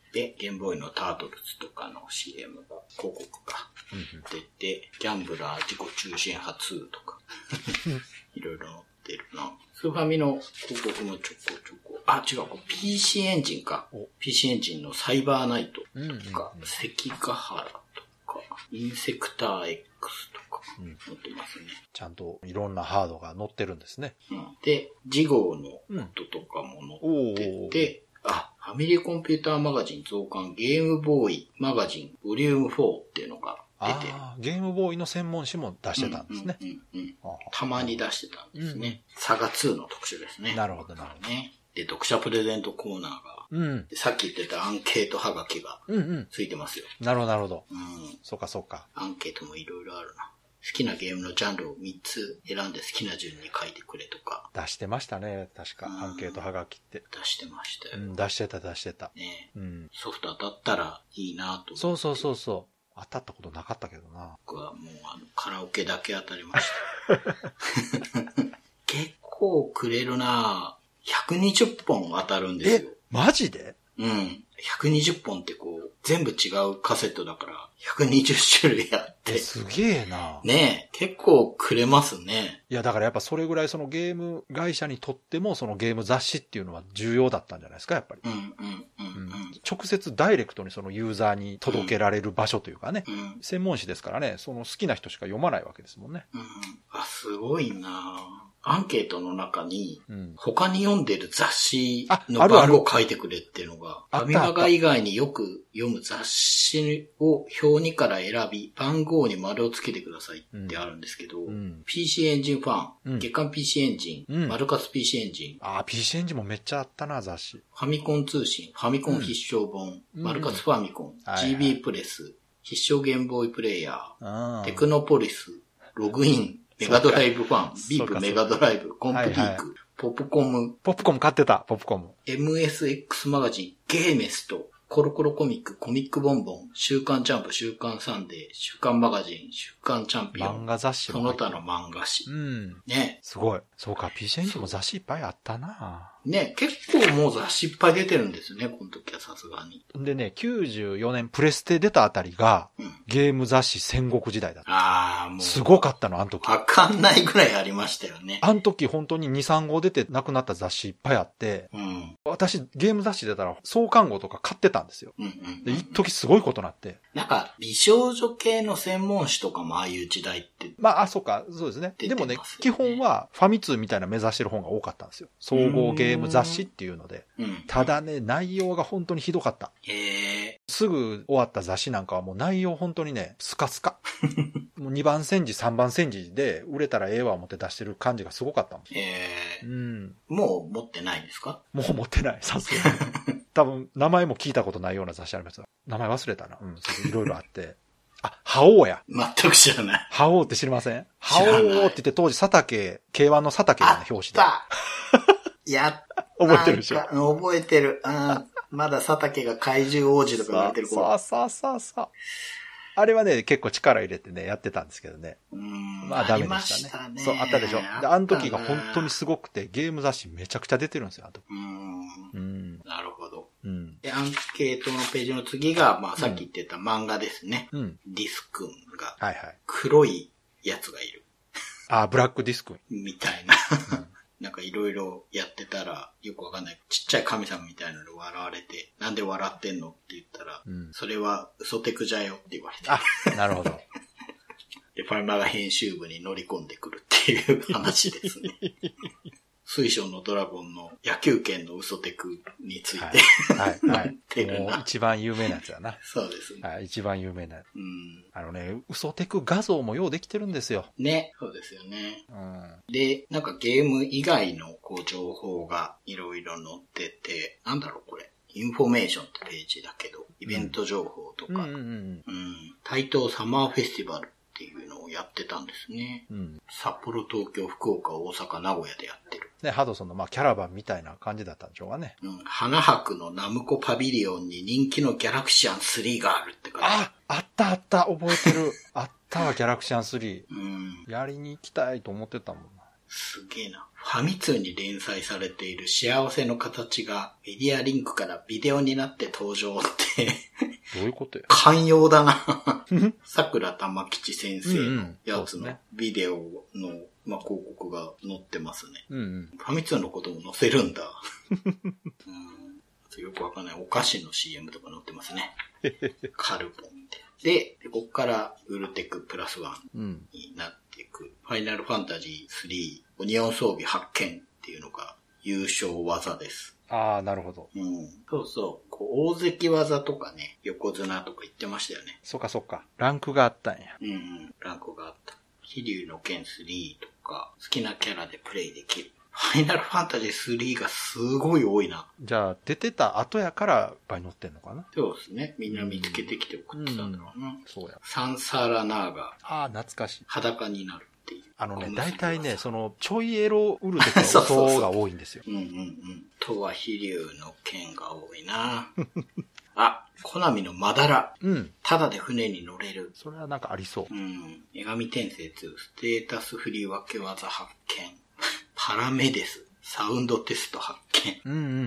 で、ゲームボーイのタートルズとかの シーエム が、広告が出て、ギャンブラー自己中心派ツーとか、いろいろ載ってるな。スーファミの広告もちょこちょこ。あ、違う、ピーシー エンジンか。ピーシー エンジンのサイバーナイトとか、関ヶ原とか、インセクター X とか、載ってますね、うん。 ちゃんといろんなハードが載ってるんですね。 うん、で、次号の音とかも載ってて、うん、あ、ファミリーコンピューターマガジン増刊ゲームボーイマガジンボリュームフォーっていうのが出てる。 あゲームボーイの専門誌も出してたんですね。 うんうんうんうん、たまに出してたんですね。うん、サガツーの特集ですね。 なるほどなるほど。 ね。で、読者プレゼントコーナーが、うん、さっき言ってたアンケートはがきがついてますよ。 うんうん、なるほどなるほど。 うん、 そうかそうか。 アンケートもいろいろあるな。好きなゲームのジャンルをみっつ選んで好きな順に書いてくれとか。 出してましたね、確か。アンケートはがきって。 出してましたよ。 うん、出してた出してた。 ね、うん、ソフト当たったらいいなと思って。 そうそうそうそう。当たったことなかったけどな。 僕はもうあのカラオケだけ当たりました。結構くれるなひゃくにじゅっぽん当たるんですよ。 え、マジで？ うん。ひゃくにじゅっぽんってこう、全部違うカセットだから、ひゃくにじゅっしゅるいあって。 すげえな。 ねえ、結構くれますね。 いや、だからやっぱそれぐらいそのゲーム会社にとってもそのゲーム雑誌っていうのは重要だったんじゃないですか、やっぱり。 うんうんうんうん。うん、 直接ダイレクトにそのユーザーに届けられる場所というかね。 うん、 専門誌ですからね、その好きな人しか読まないわけですもんね。 うん。あ、すごいなアンケートの中に、他に読んでる雑誌の番号を書いてくれっていうのが、ファミマガ以外によく読む雑誌を表にから選び、番号に丸をつけてくださいってあるんですけど、うん、ピーシー エンジンファン、うん、月刊 ピーシー エンジン、うん、マルカツ ピーシー エンジン。 ああ、ピーシー エンジンもめっちゃあったな、雑誌。 ファミコン通信、ファミコン必勝本、うん、マルカツファミコン、うん、ジービー プレス、必勝ゲームボーイプレイヤー、テクノポリス、ログイン、メガドライブファン、ビープメガドライブ、コンプティーク、はいはい、ポップコム。 ポップコム買ってた、ポップコム。 エムエスエックス マガジン、ゲーメスト、コロコロコミック、コミックボンボン、週刊ジャンプ、週刊サンデー、週刊マガジン、週刊チャンピオン。 漫画雑誌も。その他の漫画誌。 うん。 ね。 すごい。そうか、ピーシー エンジンも雑誌いっぱいあったなね、結構もう雑誌いっぱい出てるんですよね、この時はさすがに。 でね、きゅうじゅうよねんプレステ出たあたりが、うん、ゲーム雑誌戦国時代だった。 ああ、もう。 すごかったの、あの時。 わかんないぐらいありましたよね。 あの時本当にに、さんごう出てなくなった雑誌いっぱいあって、うん、私ゲーム雑誌出たら創刊号とか買ってたんですよ。うんうんうんうん、で、一時すごいことになって。 なんか、美少女系の専門誌とかもああいう時代って。 まあ、あ、そうか、そうですね。でもね、基本はファミ通みたいな目指してる本が多かったんですよ。総合ゲーム雑誌っていうので。うん、ただね、内容が本当にひどかった。 へー。 すぐ終わった雑誌なんかはもう内容本当にね、スカスカ。もうにばん煎じ、さんばん煎じで売れたらええわ思って出してる感じがすごかったもん。 へー。うん。もう持ってないんですか？ もう持ってない、さすがに。多分、名前も聞いたことないような雑誌あります。名前忘れたな。うん、いろいろあって。あ、覇王や。 全く知らない。 覇王って知りません？覇王って言って当時佐竹、ケーワン の佐竹が、ね、表紙で。 あったやっ覚えてるでしょ？ 覚えてる。あまだ佐竹が怪獣王子とか言われてる頃。 そうそうそうそう。あれはね、結構力入れてね、やってたんですけどね。 うん。 まあダメでしたね。ねそう、あったでしょ。で、あの時が本当にすごくて、ゲーム雑誌めちゃくちゃ出てるんですよ、あの時。 うん。うん。なるほど。 うん。 で、アンケートのページの次が、まあさっき言ってた漫画ですね。 うん。 ディス君が。 はいはい。 黒いやつがいる。 あ、ブラックディス君。 みたいな。うんなんかいろいろやってたら、よくわかんない。ちっちゃい神様みたいなので笑われて、なんで笑ってんのって言ったら、うん、それは嘘テクじゃよって言われて。 あ、なるほど。 で、ファイマが編集部に乗り込んでくるっていう話ですね。水晶のドラゴンの野球拳の嘘テクについて、 はい、はい、はい。もう一番有名なやつだな。 そうですね。 はい、一番有名なやつ。 うん。 あのね、嘘テク画像もようできてるんですよ。 ね、そうですよね。 うん。 で、なんかゲーム以外のこう情報がいろいろ載ってて、なんだろうこれ。インフォメーションってページだけど、イベント情報とか、 うんうんうんうん、 台東サマーフェスティバルっていうのをやってたんですね。 うん、 札幌、東京、福岡、大阪、名古屋でやってる。 ね、ハドソンのまあキャラバンみたいな感じだったんでしょうかね。 うん。花博のナムコパビリオンに人気のギャラクシアンスリーがあるって感じ。 あ、あったあった、覚えてる。あったわ、ギャラクシアンスリー。 うん。 やりに行きたいと思ってたもんな。 すげえな。ファミ通に連載されている幸せの形がメディアリンクからビデオになって登場って。 どういうことや？ 寛容だな。桜玉吉先生のやつのビデオの、まあ、広告が載ってますね。 うんうん、 ファミ通のことも載せるんだ。うん、よくわかんないお菓子の シーエム とか載ってますね。カルボンで。で、ここからウルテクプラスワンになっていく。うん、ファイナルファンタジースリー、オニオン装備発見っていうのが優勝技です。 ああ、なるほど。 うん。そうそう。こう大関技とかね、横綱とか言ってましたよね。 そっかそっか。ランクがあったんや。 うんうん。ランクがあった。飛竜の剣スリーとか、好きなキャラでプレイできる。ファイナルファンタジースリーがすごい多いな。 じゃあ、出てた後やからいっぱい載ってんのかな？ そうですね。みんな見つけてきて送ってたんだろうな。うんうん、 そうや。 サンサーラナーが。 ああ、懐かしい。 裸になるっていう。 あのね、大体ね、その、ちょいエロウルテクの音が多いんですよ。 うんうんうん。とは飛竜の剣が多いな。あ、コナミのマダラ。うん。ただで船に乗れる。 それはなんかありそう。 うん。女神転生ツー、ステータス振り分け技発見。パラメデス。サウンドテスト発見。 うんうんうんうん。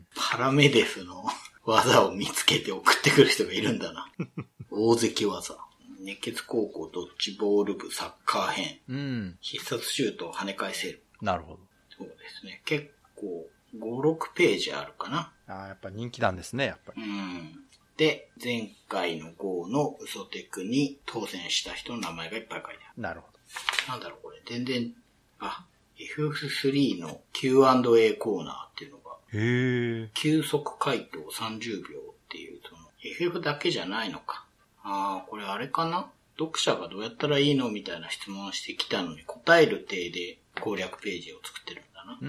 パラメデスの技を見つけて送ってくる人がいるんだな。大関技。熱血高校ドッジボール部サッカー編。うん。必殺シュートを跳ね返せる。 なるほど。 そうですね。結構、ご、ろくページあるかな。 ああ、やっぱ人気なんですね、やっぱり。 うん。で、前回の号の嘘テクに当選した人の名前がいっぱい書いてある。 なるほど。 なんだろう、これ。全然、あ、エフエフスリー の キューアンドエー コーナーっていうのが、 へえ。 急速回答さんじゅうびょうっていう、その、エフエフ だけじゃないのか。ああ、これあれかな？読者がどうやったらいいのみたいな質問をしてきたのに答える体で攻略ページを作ってるんだな。うん。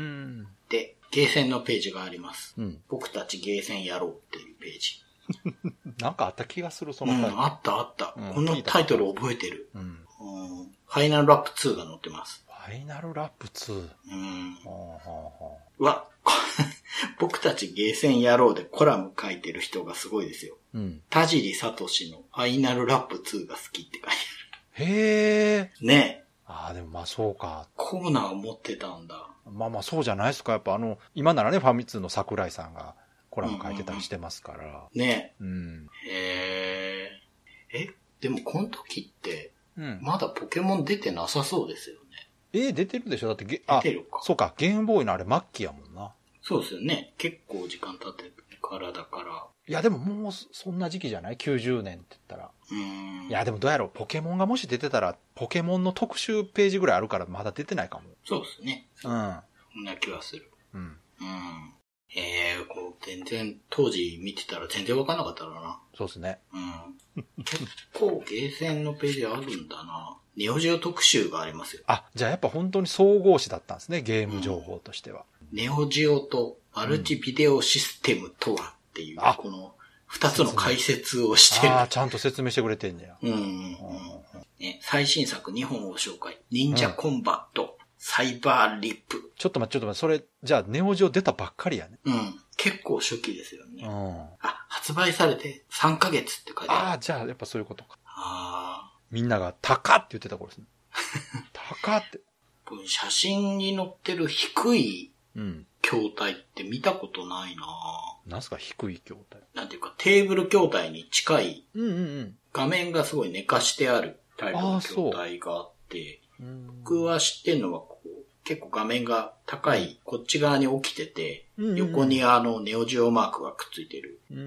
で、ゲーセンのページがあります。うん、僕たちゲーセンやろうっていうページ。 なんかあった気がする、そのタイトル。うん、あったあった。うん、このタイトル覚えてる。うん。うん、ファイナルラップツーが載ってます。 ファイナルラップツー。うん。はあはあはあ、 うわ、僕たちゲーセンやろうでコラム書いてる人がすごいですよ。うん。田尻聡のファイナルラップツーが好きって書いてある。 へー。 ねえ。 ああ、でもまあそうか。 コーナーを持ってたんだ。 まあまあそうじゃないですか。やっぱあの、今ならね、ファミ通の桜井さんがコラム書いてたりしてますから。うんうんうん、 ねえ。うん。へえ。え、でもこの時って、うん、まだポケモン出てなさそうですよね。 えー、出てるでしょ？だってゲ、 出てるか。 そうか、ゲームボーイのあれ末期やもんな。 そうですよね。結構時間経ってるからだから。 いやでももうそんな時期じゃない ?きゅうじゅうねんって言ったら。うーん。いやでもどうやろう、ポケモンがもし出てたら、ポケモンの特集ページぐらいあるからまだ出てないかも。 そうですね。うん。そんな気はする。うん。うん。ええー、こう全然、当時見てたら全然わかんなかったろうな。 そうですね。 うん。結構ゲーセンのページあるんだな。ネオジオ特集がありますよ。 あ、じゃあやっぱ本当に総合誌だったんですね、ゲーム情報としては。 うん、ネオジオとマルチビデオシステムとはっていう、うん、この二つの解説をしてる。 ああ、ちゃんと説明してくれてんねや。うんうんうん、 ね。最新作にほんを紹介。忍者コンバット、うん、サイバーリップ。 ちょっと待って、ちょっと待って、それ、じゃあネオジオ出たばっかりやね。 うん。結構初期ですよね。うん。あ、発売されてさんかげつって書いてある。 ああ、じゃあやっぱそういうことか。ああ。みんなが高って言ってた頃ですね。高って。 写真に載ってる低い筐体って見たことないなぁ。 なんすか低い筐体？ なんていうかテーブル筐体に近い、うんうんうん、画面がすごい寝かしてあるタイプの筐体があって、僕は知ってるのはこう結構画面が高いこっち側に起きてて、うんうん、横にあのネオジオマークがくっついてる、うん、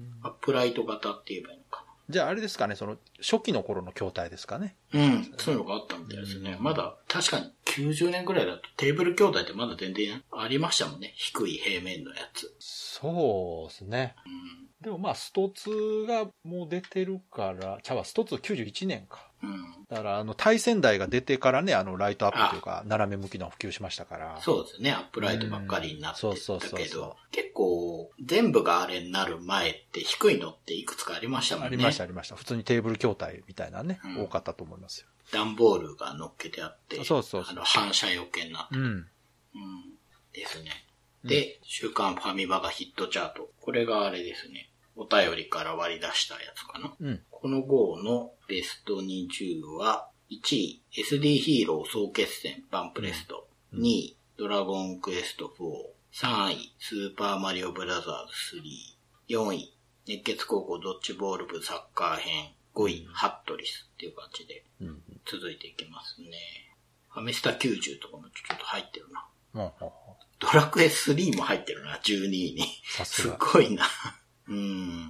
アップライト型って言えばいいのかな。 じゃああれですかね、その初期の頃の筐体ですかね。 うん、そういうのがあったみたいですね。うん、まだ確かにきゅうじゅうねんぐらいだとテーブル筐体ってまだ全然ありましたもんね。低い平面のやつ。 そうですね。うん、でもまあストツーがもう出てるから、ちゃうわ、ストツーきゅうじゅういちねんか。うん、だからあの対戦台が出てからね、あのライトアップというか斜め向きの普及しましたから。 そうですね。アップライトばっかりになってたけど、結構全部があれになる前って低いのっていくつかありましたもんね。 ありましたありました。普通にテーブル筐体みたいなね、うん、多かったと思いますよ。 段ボールが乗っけてあって、 そうそうそう、 あの反射よけになってる。うん。うん。 ですね。で、うん、週刊ファミマガヒットチャート。これがあれですね。お便りから割り出したやつかな。うん、この号のベストにじゅうはいちい、エスディー ヒーロー総決戦バンプレスト。うん、にい、ドラゴンクエストフォー。さんい、スーパーマリオブラザーズスリー。よんい、熱血高校ドッジボール部サッカー編。ごい、ハットリスっていう感じで続いていきますね。ファミスタきゅうじゅうとかもちょっと入ってるな。うん、ドラクエスリーも入ってるな、じゅうにいに。すごいな。うん。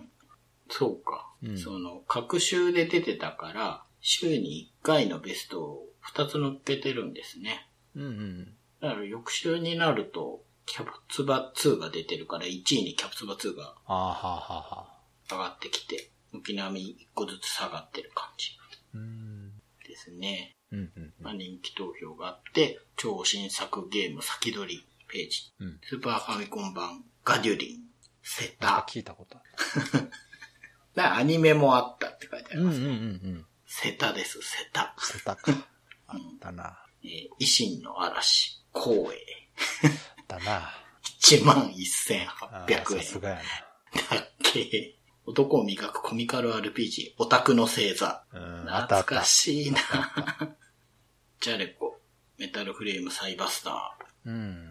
そうか。うん、その、各週で出てたから、週にいっかいのベストをふたつ載っけてるんですね。うんうん。だから翌週になると、キャプツバツーが出てるから、いちいにキャプツバツーが上がってきて、軒並みいっこずつ下がってる感じですね。うんうんうんまあ、人気投票があって、超新作ゲーム先取りページ。うん、スーパーファミコン版ガデュリン、セタ。 聞いたことある。だアニメもあったって書いてありますね。うんうんうんうん、セタです、セタ。 セタか。あったな。 うん、えー、維新の嵐、光栄。 だな。 いちまんせんはっぴゃくえん。 さすがやな。 だっけ。男を磨くコミカル アールピージー、オタクの星座。懐かしいな。ジャレコ、メタルフレームサイバスター。うん、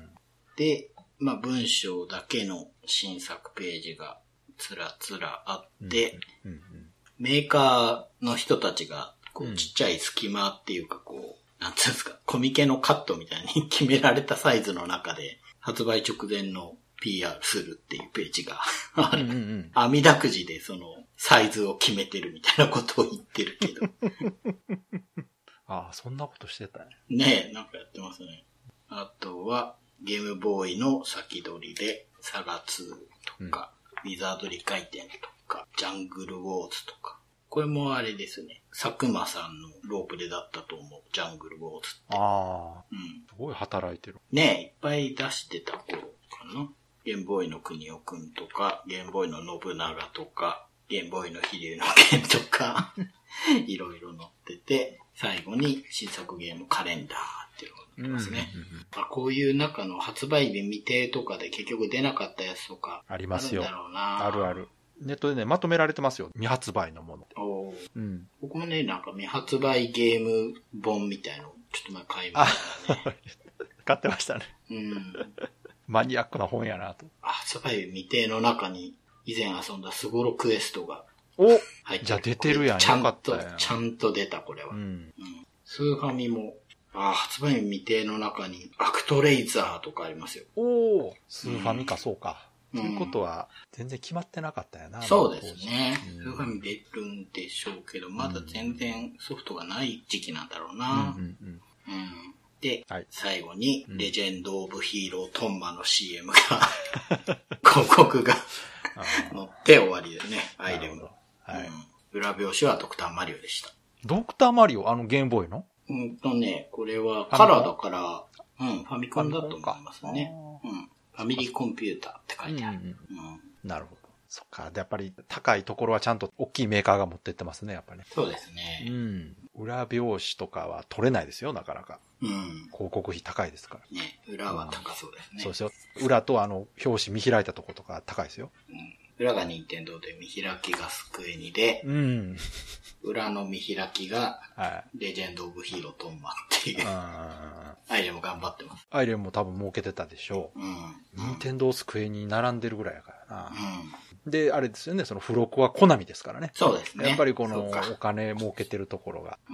で、まあ文章だけの新作ページがつらつらあって、うんうんうん、メーカーの人たちがこうちっちゃい隙間っていうかこう、なんていうんですか、コミケのカットみたいに決められたサイズの中で発売直前のピーアール するっていうページがある、うんうんうん。網だくじでそのサイズを決めてるみたいなことを言ってるけど。 ああ、そんなことしてたね。 ねえ、なんかやってますね。あとはゲームボーイの先取りでサガツーとか、うん、ウィザードリ回転とか、ジャングルウォーズとか。これもあれですね。佐久間さんのロープレだったと思う。ジャングルウォーズって。ああ。 うん。すごい働いてる。 ねえ、いっぱい出してた頃かな。ゲームボーイの国尾くんとか、ゲームボーイの信長とか、ゲームボーイの飛龍の剣とか、いろいろ載ってて、最後に新作ゲームカレンダーっていうのが載ってますね。うんうんうん、まあ、こういう中の発売日未定とかで結局出なかったやつとかあるんだろうな。ありますよ。 あるある。ネットでね、まとめられてますよ。未発売のもの。おうん、僕もね、なんか未発売ゲーム本みたいのちょっと前買いましたね。 買ってましたね。うん。マニアックな本やなと。 発売日未定の中に以前遊んだスゴロクエストがお入ってじゃあ出てるやん。 ちゃんと、ちゃんと出たこれは。うん。うん、スーファミも、あ、発売日未定の中にアクトレイザーとかありますよ。 おー、スーファミか、うん、そうか。ということは、全然決まってなかったやな。 そうですね。スーファミ出るんでしょうけど、まだ全然ソフトがない時期なんだろうな。うんうんうんうんで、はい、最後に、うん、レジェンド・オブ・ヒーロー・トンマの シーエム が、広告が載って終わりですね、アイレム。はい、うん。裏表紙はドクターマリオでした。 ドクターマリオあのゲームボーイのうんとね、これはカラーだから、うん、ファミコンだと思いますね。うん。ファミリーコンピューターって書いてある。うんうんうん、 なるほど。そっか。で、やっぱり高いところはちゃんと大きいメーカーが持ってってますね、やっぱりね。 そうですね。 うん。裏表紙とかは取れないですよ、なかなか。うん。広告費高いですから。 ね、裏は高そうですね。 そうですよ。裏とあの、表紙見開いたとことか高いですよ。 うん。裏が任天堂で見開きがスクエニで、うん。裏の見開きが、はい。レジェンド・オブ・ヒーロー・トンマっていう。アイレム頑張ってます。 アイレムも多分儲けてたでしょう。うん。任天堂スクエニに並んでるぐらいやからな。うん。で、あれですよね、その付録はコナミですからね。 そうですね。 やっぱりこのお金儲けてるところが。うん。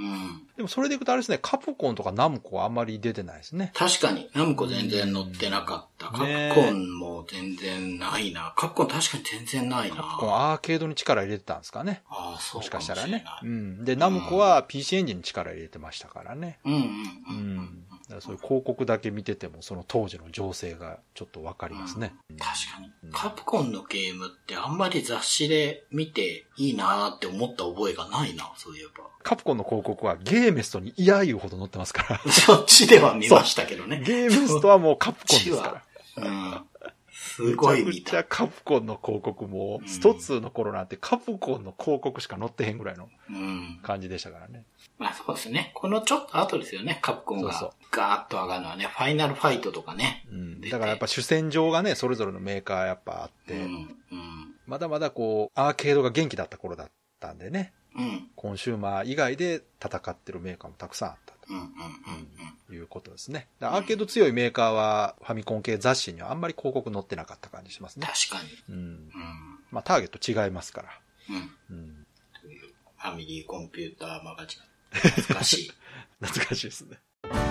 でもそれでいくとあれですね、カプコンとかナムコはあんまり出てないですね。 確かに、ナムコ全然載ってなかった。カプコンも全然ないな。カプコン確かに全然ないな。 カプコンアーケードに力入れてたんですかね。 ああ、そうもしかしたらね。うん。で、ナムコは ピーシー エンジンに力入れてましたからね。うんうんうん。うん。だからそういう広告だけ見てても、その当時の情勢がちょっとわかりますね。 うん、確かに、うん。カプコンのゲームってあんまり雑誌で見ていいなーって思った覚えがないな、そういえば。 カプコンの広告はゲーメストに嫌言うほど載ってますから。 そっちでは見ましたけどね。 ゲーメストはもうカプコンですから。うん。 すごい見た。 めちゃくちゃカプコンの広告も、ストツーの頃なんてカプコンの広告しか載ってへんぐらいの感じでしたからね。 うん、まあそうですね。このちょっと後ですよね、カプコンがガーッと上がるのはね、ファイナルファイトとかね。 うん、だからやっぱ主戦場がね、それぞれのメーカーやっぱあって、うんうん、まだまだこう、アーケードが元気だった頃だったんでね、うん、コンシューマー以外で戦ってるメーカーもたくさんあったと、うんうんうんうん、いうことですね。アーケード強いメーカーはファミコン系雑誌にはあんまり広告載ってなかった感じしますね。 確かに。うんうん、 まあターゲット違いますから。 うんうん、ファミリーコンピューターマガジン。懐かしい。 懐かしいですね。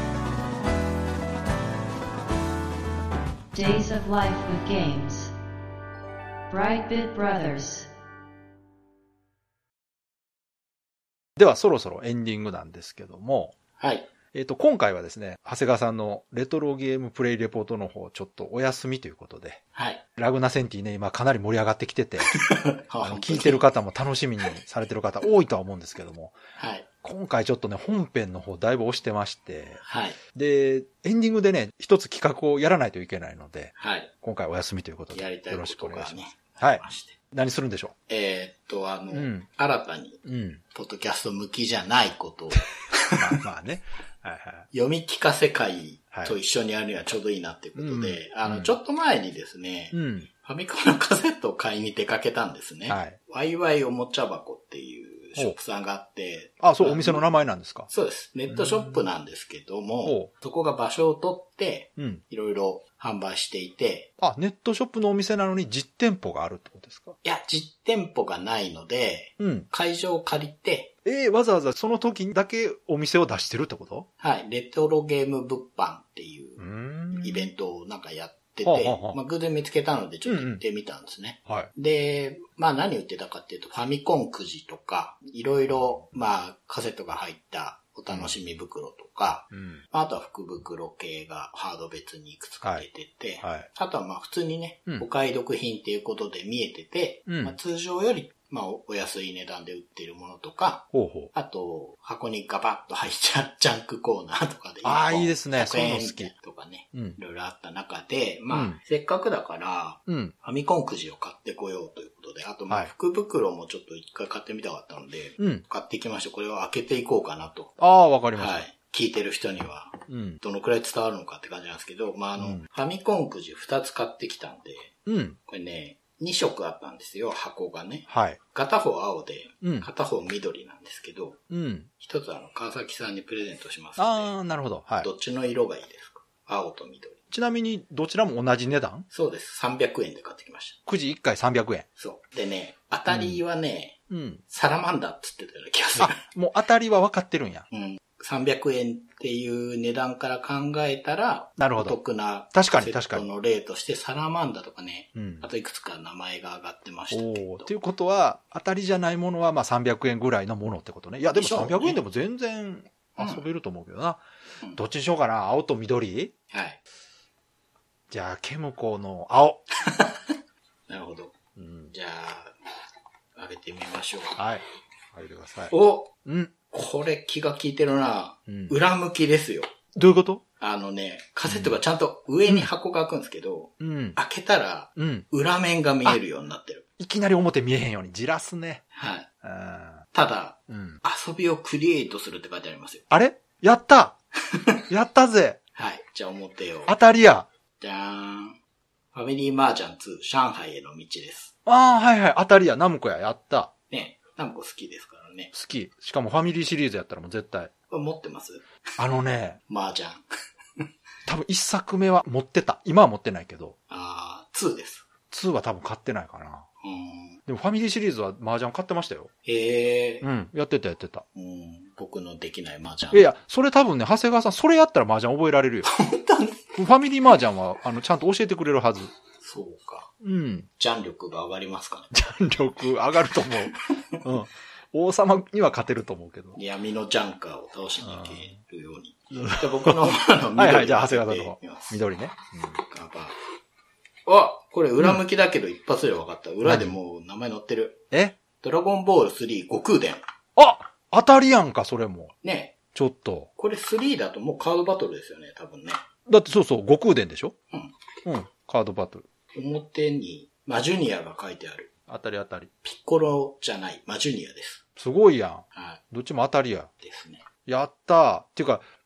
Days of Life with Games Brightbit Brothers ではそろそろエンディングなんですけども、 はい。 えっと、今回はですね、長谷川さんのレトロゲームプレイレポートの方、ちょっとお休みということで、 はい。 ラグナセンティね、今かなり盛り上がってきてて、あの聞いてる方も楽しみにされてる方多いとは思うんですけども、 はい。 今回ちょっとね、本編の方だいぶ押してまして、 はい。 で、エンディングでね、一つ企画をやらないといけないので、 はい。 今回お休みということで、 やりたいことがね、よろしくお願いします。 はい。何するんでしょう？ えー、っと、あの、うん、新たに、うん、ポッドキャスト向きじゃないことを、 まあまあね。はいはい、 読み聞かせ会と一緒にやるにはちょうどいいなっていうことで、はい、あの、うん、ちょっと前にですね、うん、ファミコンのカセットを買いに出かけたんですね。はい。ワイワイおもちゃ箱っていうショップさんがあって、 あ、そう、お店の名前なんですか？ そうです。ネットショップなんですけども、そこが場所を取って、いろいろ販売していて、 あ、ネットショップのお店なのに実店舗があるってことですか？ いや、実店舗がないので、うん、会場を借りて、 ええー、わざわざその時だけお店を出してるってこと？ はい。レトロゲーム物販っていうイベントをなんかやってて、はあはあ、まあ、偶然見つけたのでちょっと行ってみたんですね。うんうん、はい。で、まあ何売ってたかっていうと、ファミコンくじとか、いろいろ、まあカセットが入ったお楽しみ袋とか、うん、あとは福袋系がハード別にいくつか出てて、はいはい、あとはまあ普通にね、うん、お買い得品っていうことで見えてて、うん、まあ、通常よりまあ、お安い値段で売っているものとか、ほうほう、あと、箱にガバッと入っちゃうジャンクコーナーとかで、 ああ、いいですね。 ひゃくえんとかね、うん、いろいろあった中で、まあ、うん、せっかくだから、うん、ファミコンくじを買ってこようということで、あと、まあ、福袋もちょっと一回買ってみたかったので、うん、買ってきました。これを開けていこうかなと。 ああ、わかりました。はい。 聞いてる人には、どのくらい伝わるのかって感じなんですけど、まあ、あの、うん、ファミコンくじふたつ買ってきたんで、うん、これね、に色あったんですよ、箱がね。はい。片方青で、うん、片方緑なんですけど、うん。一つあの、川崎さんにプレゼントしますので。 ああ、なるほど。はい。 どっちの色がいいですか？青と緑。 ちなみに、どちらも同じ値段？ そうです。さんびゃくえんで買ってきました。 くじいっかいさんびゃくえん。 そう。でね、当たりはね、うん。うん、サラマンダーっつってたような気がする。 あ、もう当たりは分かってるんや。 うん。さんびゃくえんっていう値段から考えたら、 なるほど。 お得な確かに確かに。 セットの例としてサラマンダとかね、うん、あといくつか名前が上がってましたけど。 ということは、当たりじゃないものはまあさんびゃくえんぐらいのものってことね。いやでもさんびゃくえんでも全然遊べると思うけどな。うん、どっちにしようかな。青と緑？はい。じゃあ、ケムコの青。 なるほど。うん、じゃあ、上げてみましょう。 はい。上げてください。 お！うん。これ気が利いてるな、うん、裏向きですよ。 どういうこと？ あのね、カセットがちゃんと上に箱が開くんですけど、うん、開けたら、裏面が見えるようになってる。 いきなり表見えへんようにじらすね。 はい。ただ、うん、遊びをクリエイトするって書いてありますよ。 あれ？やったやったぜ。 はい。じゃあ表を。 当たりや。 じゃーん。ファミリーマージャンツー、上海への道です。 ああ、はいはい。当たりや。ナムコや。やった。 ね。ナムコ好きですからね。 好き。しかもファミリーシリーズやったらもう絶対。 これ持ってます？ あのね。 マージャン。 多分一作目は持ってた。今は持ってないけど。 ああ、ツーです。 ツーは多分買ってないかな。うん。でもファミリーシリーズは麻雀買ってましたよ。 へえ。 うん。やってたやってた。 うん。僕のできない麻雀。 いやいや、それ多分ね、長谷川さん、それやったら麻雀覚えられるよ。 本当に？ ファミリー麻雀は、あの、ちゃんと教えてくれるはず。 そうか。 うん。 ジャン力が上がりますかね。 ジャン力上がると思う。うん。王様には勝てると思うけど。 闇のジャンカーを倒しに行けるように。じゃあ僕の、あの、緑。 はいはい、じゃあ長谷川さんの方。緑ね。うん。 あ、これ裏向きだけど一発で分かった。裏でもう名前載ってる。 え？ ドラゴンボールスリー、悟空伝。 あ！当たりやんか、それも。 ね。 ちょっと。 これスリーだともうカードバトルですよね、多分ね。 だってそうそう、悟空伝でしょ？うん。うん。カードバトル。 表にマジュニアが書いてある。 当たり当たり。 ピッコロじゃない、マジュニアです。 すごいやん。はい。どっちも当たりや。 ですね。 やったー。っていうか、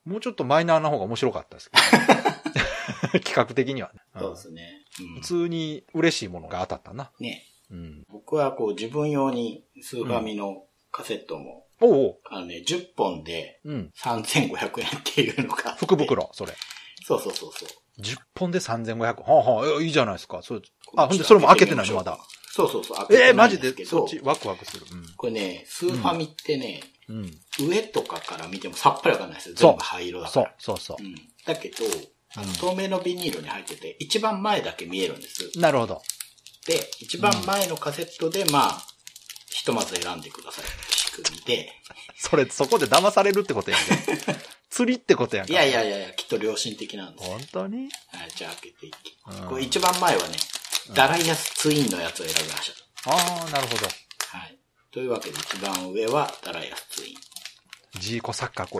もうちょっとマイナーな方が面白かったですけど、企画的にはね。 そうですね、 うん。普通に嬉しいものが当たったな。 ね。 うん、 僕はこう自分用にスーファミのカセットも、 うん、おうあのね、じゅっぽんでさんぜんごひゃくえんっていうのが、うん、 福袋、それ。 そうそうそうそう。 じゅっぽんでさんぜんごひゃくえん。はあはあ、いいじゃないですか。それあ、ほんでそれも開けてないのまだ。 そうそうそう。開けてないえー、マジでそっちワクワクする。うん、 これね、スーファミってね、 うん、 上とかから見てもさっぱりわかんないですよ。全部灰色だから。 そうそうそう。 うん、だけど、あの透明のビニールに入ってて、一番前だけ見えるんです。 なるほど。 で、一番前のカセットで、まあ、ひとまず選んでください。仕組みで。 それ、そこで騙されるってことやんけ。釣りってことやんか。 いやいやいやいや、きっと良心的なんです。 本当に？ はい、じゃあ開けていきます。これ一番前はね、ダライアスツインのやつを選びました。 ああ、なるほど。 はい。というわけで一番上はダライアスツイン。 ジーコサッカー来い。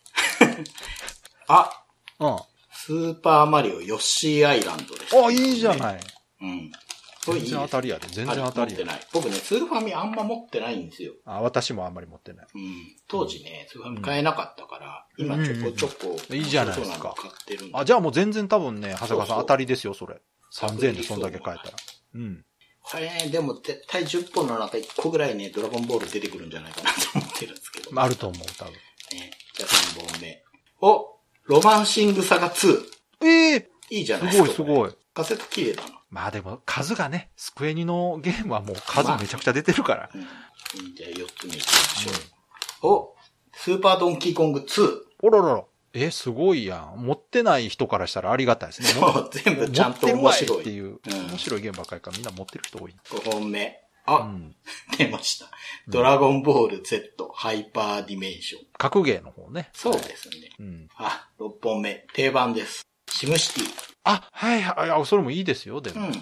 あ、 うん。 スーパーマリオヨッシーアイランドです、 ね。あ、いいじゃない。 うん。 全然当たりやで。全然当たりや。 持ってない。僕ね、スーファミあんま持ってないんですよ。 あ、私もあんまり持ってない。 うん。当時ね、スーファミ買えなかったから、うん、今ちょこちょこ、 うん、いいじゃないですか。 買ってるんで。 あ、じゃあもう全然多分ね、長谷川さん当たりですよ、それ。さんぜんえんでそんだけ買えたら。うん。 これね、でも絶対じゅっぽんの中いっこぐらいね、ドラゴンボール出てくるんじゃないかなと思ってるんですけど。 あると思う、多分。 ね、じゃあさんぼんめ。お、ロマンシングサガツー。 ええー、 いいじゃないですか。 すごいすごい。 カセット綺麗だな。 まあでも数がね、スクエニのゲームはもう数めちゃくちゃ出てるから。まあ、 うん。じゃあよっつめいきましょう。うん、お、スーパードンキーコングツー。 おららら。え、すごいやん。持ってない人からしたらありがたいですね。 そう、全部ちゃんと面白い。 っていう、うん、面白いゲームばっかりからみんな持ってる人多い。 ごほんめ。あ、うん、出ました。ドラゴンボール Z、ハイパーディメンション。 格ゲーの方ね。 そうですね。うん、あ、ろっぽんめ。定番です。シムシティ。 あ、はいはい。それもいいですよ、でも。うん。うん、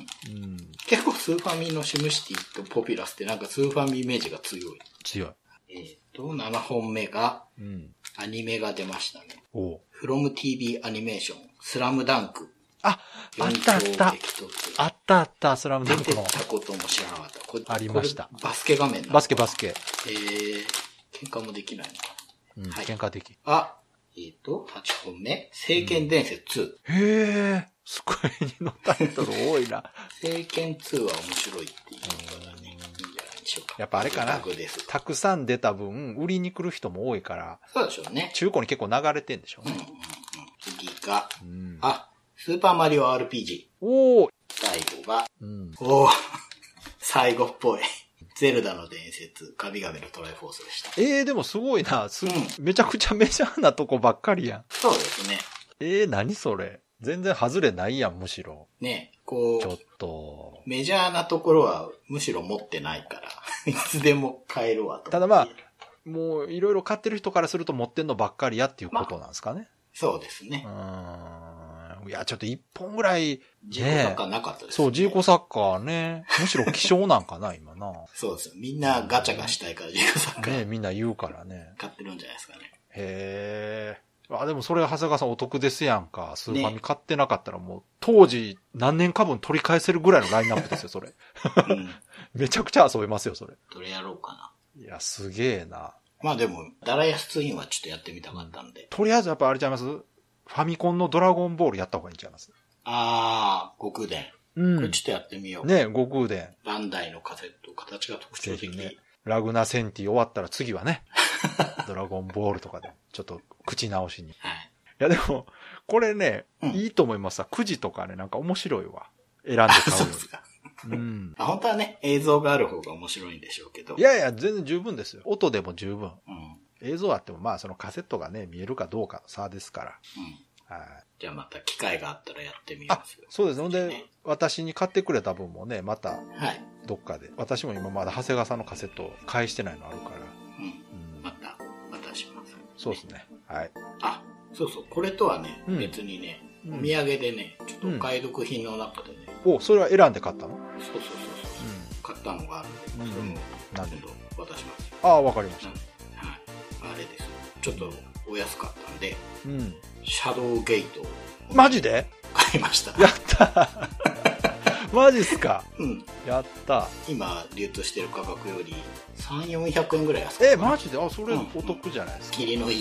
結構スーファミのシムシティとポピュラスってなんかスーファミイメージが強い。 強い。 えっ、ー、と、ななほんめが、うん、アニメが出ましたね。 おう。 from ティービー アニメーション、スラムダンク。 あ、あったあった。あったあった、スラムダンクの。 出たことも知らなかった。これありました。 バスケ画面バスケバスケ。 えー、喧嘩もできないのかな。うん、はい、喧嘩でき。 あ、えっ、ー、と、はちほんめ。聖剣伝説ツー。 うん、へー。スクエニのタイトル多いな。 聖剣ツーは面白いっていうことだね。いいんじゃないでしょうか。 やっぱあれかな。たくさん出た分、売りに来る人も多いから。 そうでしょうね。 中古に結構流れてんでしょうね。 うんうんうん、次が、うん、あ、スーパーマリオ アールピージー。 おー。 最後が、うん、おー。最後っぽい。ゼルダの伝説、ガビガビのトライフォースでした。 えー、でもすごいな。す、うん、めちゃくちゃメジャーなとこばっかりやん。 そうですね。 えー、何それ。全然外れないやん、むしろ。 ね、こう。 ちょっと。 メジャーなところはむしろ持ってないから、いつでも買えるわと。 ただまあ、もういろいろ買ってる人からすると持ってんのばっかりやっていうことなんですかね。まあ、 そうですね。 うーん。いや、ちょっと一本ぐらい、ね。 ジーコサッカーなかったですね。 そう、ジーコサッカーね。むしろ希少なんかな、今な。 そうですよ。みんなガチャがしたいから、ジーコサッカー。 ね、みんな言うからね。 買ってるんじゃないですかね。 へー。あ、でもそれは長谷川さんお得ですやんか。スーファミ買ってなかったらもう、当時何年か分取り返せるぐらいのラインナップですよ、それ。うん、めちゃくちゃ遊べますよ、それ。 どれやろうかな。 いや、すげえな。 まあでも、ダラヤスツインはちょっとやってみたかったんで。 とりあえずやっぱあれちゃいます？ファミコンのドラゴンボールやった方がいいんちゃいます？ あー、悟空伝。うん。これちょっとやってみよう。 ね、悟空伝。 バンダイのカセット、形が特徴的ね。 ラグナセンティ終わったら次はね、ドラゴンボールとかで、ちょっと口直しに。はい。いやでも、これね、うん、いいと思いますさ。くじとかね、なんか面白いわ。選んで買うより。そうですか。うん。 あ、本当はね、映像がある方が面白いんでしょうけど。 いやいや、全然十分ですよ。音でも十分。うん。映像あっても、まあそのカセットがね、見えるかどうかの差ですから。うん。はい。 じゃあまた機会があったらやってみますよ。 あ、そうですね。で、私に買ってくれた分もね、また、はい。どっかで。私も今まだ長谷川さんのカセットを返してないのあるから。うん。 うん、また、またします、ね。 そうですね。はい。 あ、そうそう。これとはね、うん、別にね、お土産でね、ちょっとお買い得品の中でね。 うん、お、それは選んで買ったの？ そうそうそうそう。うん、買ったのがあるんで、それも、 なんで渡します。 ああ、わかりました。 はい。あれです。ちょっとお安かったんで、うん。シャドウゲートを。 マジで？ 買いました。 やったマジっすか？ うん。 やった。 今、流通してる価格よりさん、よんひゃくえんぐらい安かった。 え、マジで？あ、それお得じゃないですか。 うん、切りのいい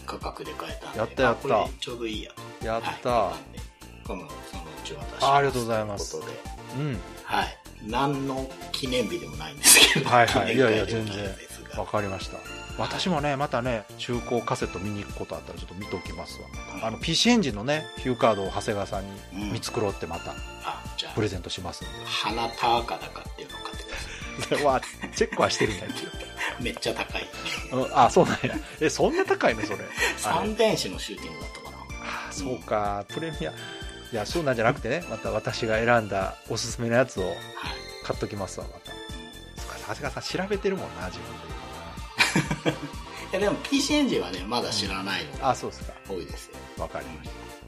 価格で買えたんで。 やったやった。これちょうどいいやと。 やった。はい、 今度そのうち渡します。 あ、ありがとうございます。 ということで。 うん。 はい。何の記念日でもないんですけど。 はいはい。いやいや、全然。わかりました。私もね、またね、中古カセット見に行くことあったらちょっと見ときますわ。うん、あの、ピーシー エンジンのね、ヒューカードを長谷川さんに見繕ってまた、うん、プレゼントしますんで。 花高だかっていうのを買ってください。 わチェックはしてるんだけど。 めっちゃ高い、ね。 あ、そうなんや。え、そんな高いのそれ。 三電子のシューティングだったかな。 あ、そうか、プレミア。いや、そうなんじゃなくてね、また私が選んだおすすめのやつを買っときますわ、また。そっか、長谷川さん調べてるもんな、自分で。 いやでも ピーシー エンジンはねまだ知らないのが多いですよ。 わかりました。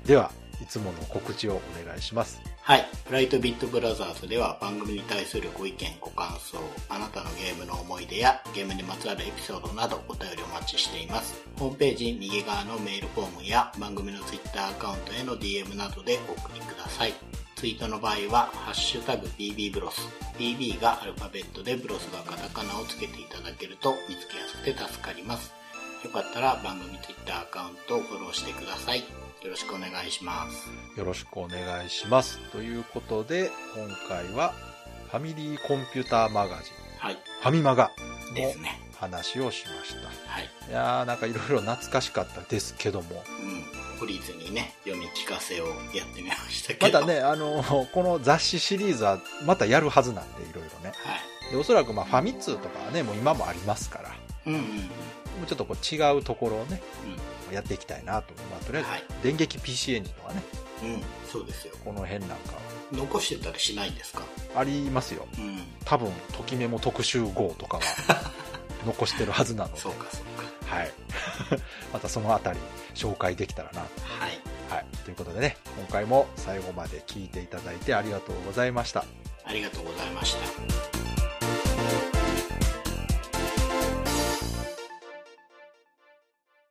ではいつもの告知をお願いします。 はい、ブライトビットブラザーズでは番組に対するご意見ご感想、あなたのゲームの思い出やゲームにまつわるエピソードなどお便りお待ちしています。ホームページ右側のメールフォームや番組のツイッターアカウントへの ディーエム などでお送りください。ツイートの場合はハッシュタグ ビービー ブロス、 ビービー がアルファベットでブロスがカタカナをつけていただけると見つけやすくて助かります。よかったら番組ツイッターアカウントをフォローしてください。よろしくお願いします。 よろしくお願いします。ということで今回はファミリーコンピューターマガジン、はい、ファミマガの話をしました。はい、いやーなんかいろいろ懐かしかったですけども、 うん、フリーズにね読み聞かせをやってみましたけど、 またねあのこの雑誌シリーズはまたやるはずなんでいろいろね、はい、でおそらくまあファミ通とかはねもう今もありますから、うんうん、もうちょっとこう違うところをね、うん、やっていきたいなと、まあ、とりあえず、はい、電撃 ピーシー エンジンとかね、 うん、そうですよ。 この辺なんかは残してたりしないんですか？ ありますよ、うん、多分ときメモ特集号とかは残してるはずなのでそうかそうか、 はいまたそのあたり紹介できたらなと、 はい、 はい、ということでね今回も最後まで聞いていただいてありがとうございました。 ありがとうございました。